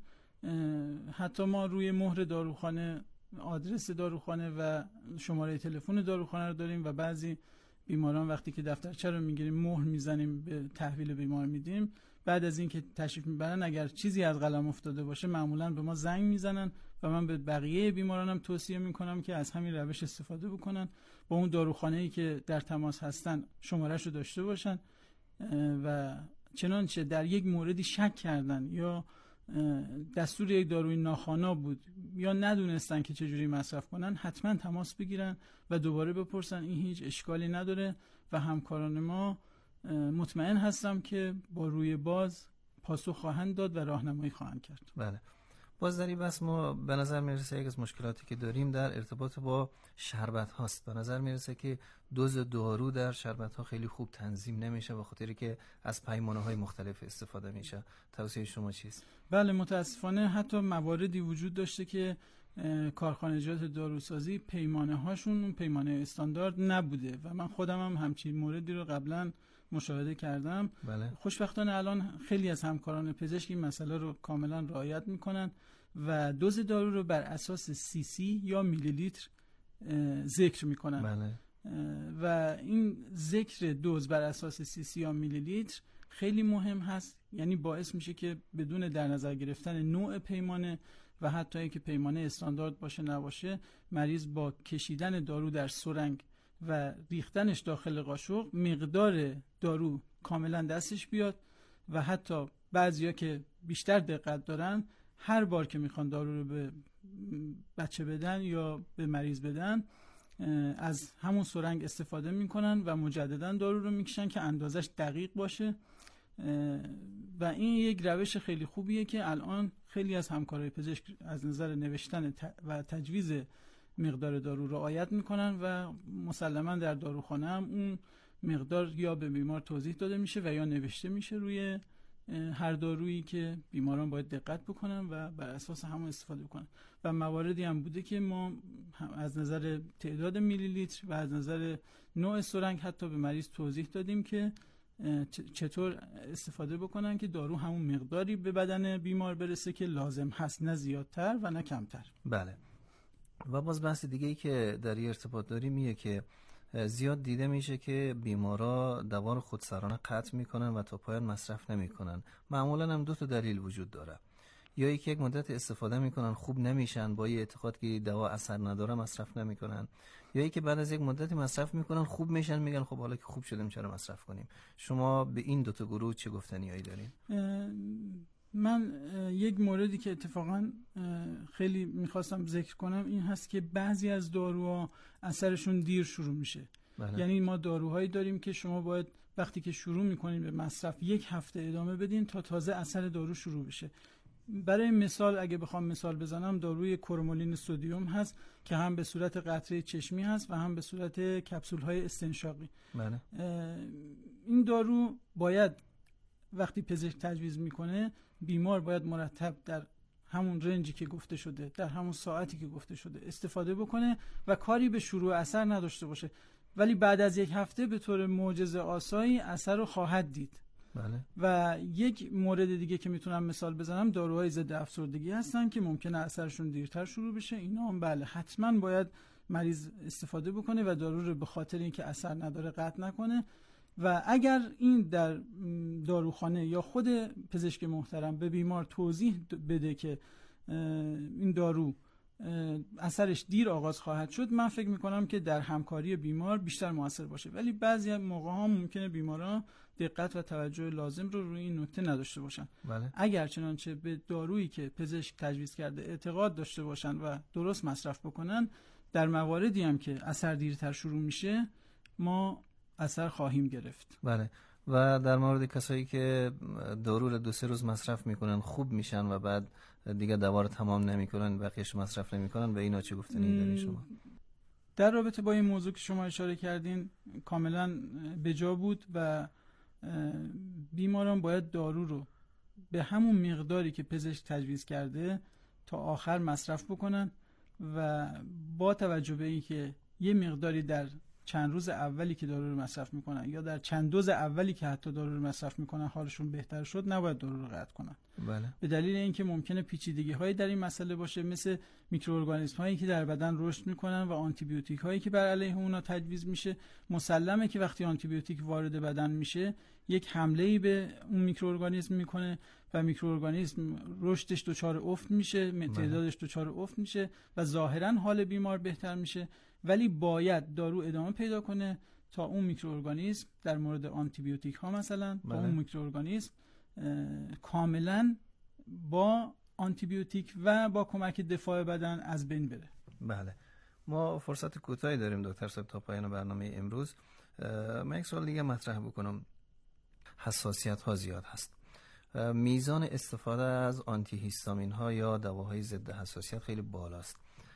حتی ما روی مهر داروخانه آدرس داروخانه و شماره تلفن داروخانه رو داریم و بعضی بیماران وقتی که دفترچه رو میگیریم مهر میزنیم به تحویل بیمار میدیم. بعد از اینکه تشریف میبرن اگر چیزی از قلم افتاده باشه معمولا به ما زنگ میزنن و من به بقیه بیمارانم توصیه میکنم که از همین روش استفاده بکنن، با اون داروخانه‌ای که در تماس هستن شماره‌اش رو داشته باشن و چنانچه در یک موردی شک کردن یا دستور یک داروی ناخوانا بود یا ندونستن که چجوری مصرف کنن، حتما تماس بگیرن و دوباره بپرسن. این هیچ اشکالی نداره و همکاران ما مطمئن هستم که با روی باز پاسخ خواهند داد و راهنمایی خواهند کرد. بله. باز در این بحث ما به نظر میرسه یک از مشکلاتی که داریم در ارتباط با شربت هاست. به نظر میرسه که دوز دارو در شربت ها خیلی خوب تنظیم نمیشه به خاطری که از پیمانه های مختلف استفاده میشه. توصیه شما چیست؟ بله، متاسفانه حتی مواردی وجود داشته که کارخانجات داروسازی پیمانه هاشون اون پیمانه استاندارد نبوده و من خودم هم همچین موردی رو قبلا مشاهده کردم. بله. خوشبختانه الان خیلی از همکاران پزشک این مسئله رو کاملا رعایت میکنن و دوز دارو رو بر اساس CC یا میلی لیتر ذکر میکنن. بله. و این ذکر دوز بر اساس CC یا میلی لیتر خیلی مهم هست، یعنی باعث میشه که بدون در نظر گرفتن نوع پیمانه و حتی اینکه پیمانه استاندارد باشه نباشه، مریض با کشیدن دارو در سرنگ و ریختنش داخل قاشق مقدار دارو کاملا دستش بیاد و حتی بعضیا که بیشتر دقت دارن هر بار که میخوان دارو رو به بچه بدن یا به مریض بدن از همون سرنگ استفاده میکنن و مجددا دارو رو میکشن که اندازش دقیق باشه و این یک روش خیلی خوبیه که الان خیلی از همکارای پزشک از نظر نوشتن و تجویز مقدار دارو رعایت میکنن و مسلما در داروخانه هم اون مقدار یا به بیمار توضیح داده میشه و یا نوشته میشه روی هر دارویی که بیماران باید دقت بکنن و بر اساس همون استفاده بکنن. و مواردی هم بوده که ما از نظر تعداد میلی لیتر و از نظر نوع سرنگ حتی به مریض توضیح دادیم که چطور استفاده بکنن که دارو همون مقداری به بدن بیمار برسه که لازم هست، نه زیادتر و نه کمتر. بله. و باز بحث دیگه ای که در این ارتباط داریم میگه که زیاد دیده میشه که بیمارا دوا رو خودسرانه قطع میکنن و تا پایان مصرف نمیکنن. معمولا هم 2 تا دلیل وجود داره. یا یک مدت استفاده میکنن خوب نمیشن با این اعتقاد که دوا اثر نداره مصرف نمیکنن، یا اینکه بعد از یک مدتی مصرف میکنن خوب میشن میگن خب حالا که خوب شدیم چرا مصرف کنیم. شما به این 2 تا گروه چه گفتنیایی دارین؟ من یک موردی که اتفاقا خیلی میخواستم ذکر کنم این هست که بعضی از داروها اثرشون دیر شروع میشه. بله. یعنی ما داروهایی داریم که شما باید وقتی که شروع میکنین به مصرف 1 هفته ادامه بدین تا تازه اثر دارو شروع بشه. برای مثال اگه بخوام مثال بزنم داروی کورمولین سدیم هست که هم به صورت قطره چشمی هست و هم به صورت کپسول های استنشاقی. بله. این دارو باید وقتی پزشک تجویز میکنه بیمار باید مرتب در همون رنجی که گفته شده در همون ساعتی که گفته شده استفاده بکنه و کاری به شروع اثر نداشته باشه، ولی بعد از 1 هفته به طور معجزه آسایی اثر رو خواهد دید. بله. و یک مورد دیگه که میتونم مثال بزنم داروهای ضد افسردگی هستن که ممکنه اثرشون دیرتر شروع بشه. اینا هم بله حتما باید مریض استفاده بکنه و دارو رو به خاطر اینکه اثر نداره قطع نکنه و اگر این در داروخانه یا خود پزشک محترم به بیمار توضیح بده که این دارو اثرش دیر آغاز خواهد شد، من فکر میکنم که در همکاری بیمار بیشتر موثر باشه. ولی بعضی موقع ها ممکنه بیماران دقت و توجه لازم رو روی این نکته نداشته باشن. بله. اگر چنانچه به دارویی که پزشک تجویز کرده اعتقاد داشته باشن و درست مصرف بکنن، در مواردی هم که اثر دیرتر شروع میشه ما اثر خواهیم گرفت. بله. و در مورد کسایی که دارو رو 2-3 روز مصرف میکنن خوب میشن و بعد دیگه دوا رو تمام نمیکنن بقیه‌اش مصرف نمیکنن، به اینا چه گفتنی دارین شما؟ در رابطه با این موضوع که شما اشاره کردین کاملا بجا بود و بیماران باید دارو رو به همون مقداری که پزشک تجویز کرده تا آخر مصرف بکنن و با توجه به اینکه یه مقداری در چند روز اولی که دارو رو مصرف میکنن یا در چند دوز اولی که حتی دارو رو مصرف میکنن حالشون بهتر شد، نباید دارو رو قطع کنن. بله. به دلیل اینکه ممکنه پیچیدگی هایی در این مسئله باشه، مثل میکروارگانیسم هایی که در بدن رشد میکنن و آنتی بیوتیک هایی که بر علیه اونا تجویز میشه. مسلمه که وقتی آنتی بیوتیک وارد بدن میشه یک حمله ای به اون میکروارگانیسم میکنه و میکروارگانیسم رشدش دچار افت میشه، تعدادش دچار افت میشه و ظاهرا حال بیمار بهتر میشه، ولی باید دارو ادامه پیدا کنه تا اون میکروارگانیسم در مورد آنتی بیوتیک ها مثلا تا اون میکروارگانیسم کاملا با آنتی بیوتیک و با کمک دفاع بدن از بین بره. بله. ما فرصت کوتاهی داریم دکتر صاحب تا پایان برنامه امروز. من یک سوال دیگه مطرح بکنم. حساسیت ها زیاد هست. میزان استفاده از آنتی هیستامین ها یا دواهای ضد حساسیت خیلی بالاست.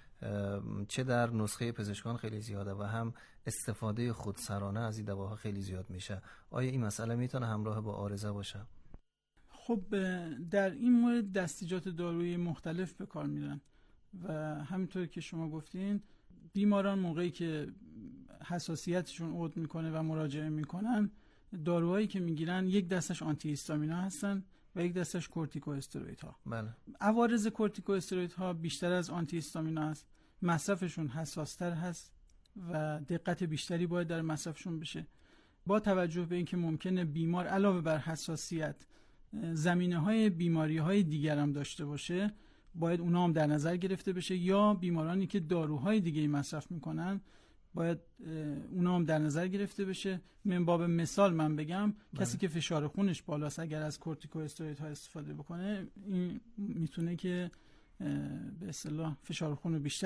چه در نسخه پزشکان خیلی زیاده و هم استفاده خودسرانه از این دواها خیلی زیاد میشه. آیا این مسئله میتونه همراه با عارضه باشه؟ خب در این مورد دستیجات دارویی مختلف به کار میرن و همینطور که شما گفتین بیماران موقعی که حساسیتشون عود میکنه و مراجعه میکنن داروهایی که میگیرن یک دستش آنتی هیستامینا هستن و یک دستش کورتیکواستروئیدها. بله. عوارض کورتیکواستروئیدها بیشتر از آنتی هیستامینا هست، مصرفشون حساستر هست و دقت بیشتری باید در مصرفشون بشه با توجه به اینکه ممکنه بیمار علاوه بر حساسیت زمینه‌های بیماری‌های دیگر هم داشته باشه، باید اونا هم در نظر گرفته بشه، یا بیمارانی که داروهای دیگه مصرف میکنن باید اونا هم در نظر گرفته بشه. من باب مثال من بگم کسی که فشار خونش بالاست اگر از کورتیکواستروئیدها استفاده بکنه این میتونه که به اصطلاح فشار خون رو بیشتر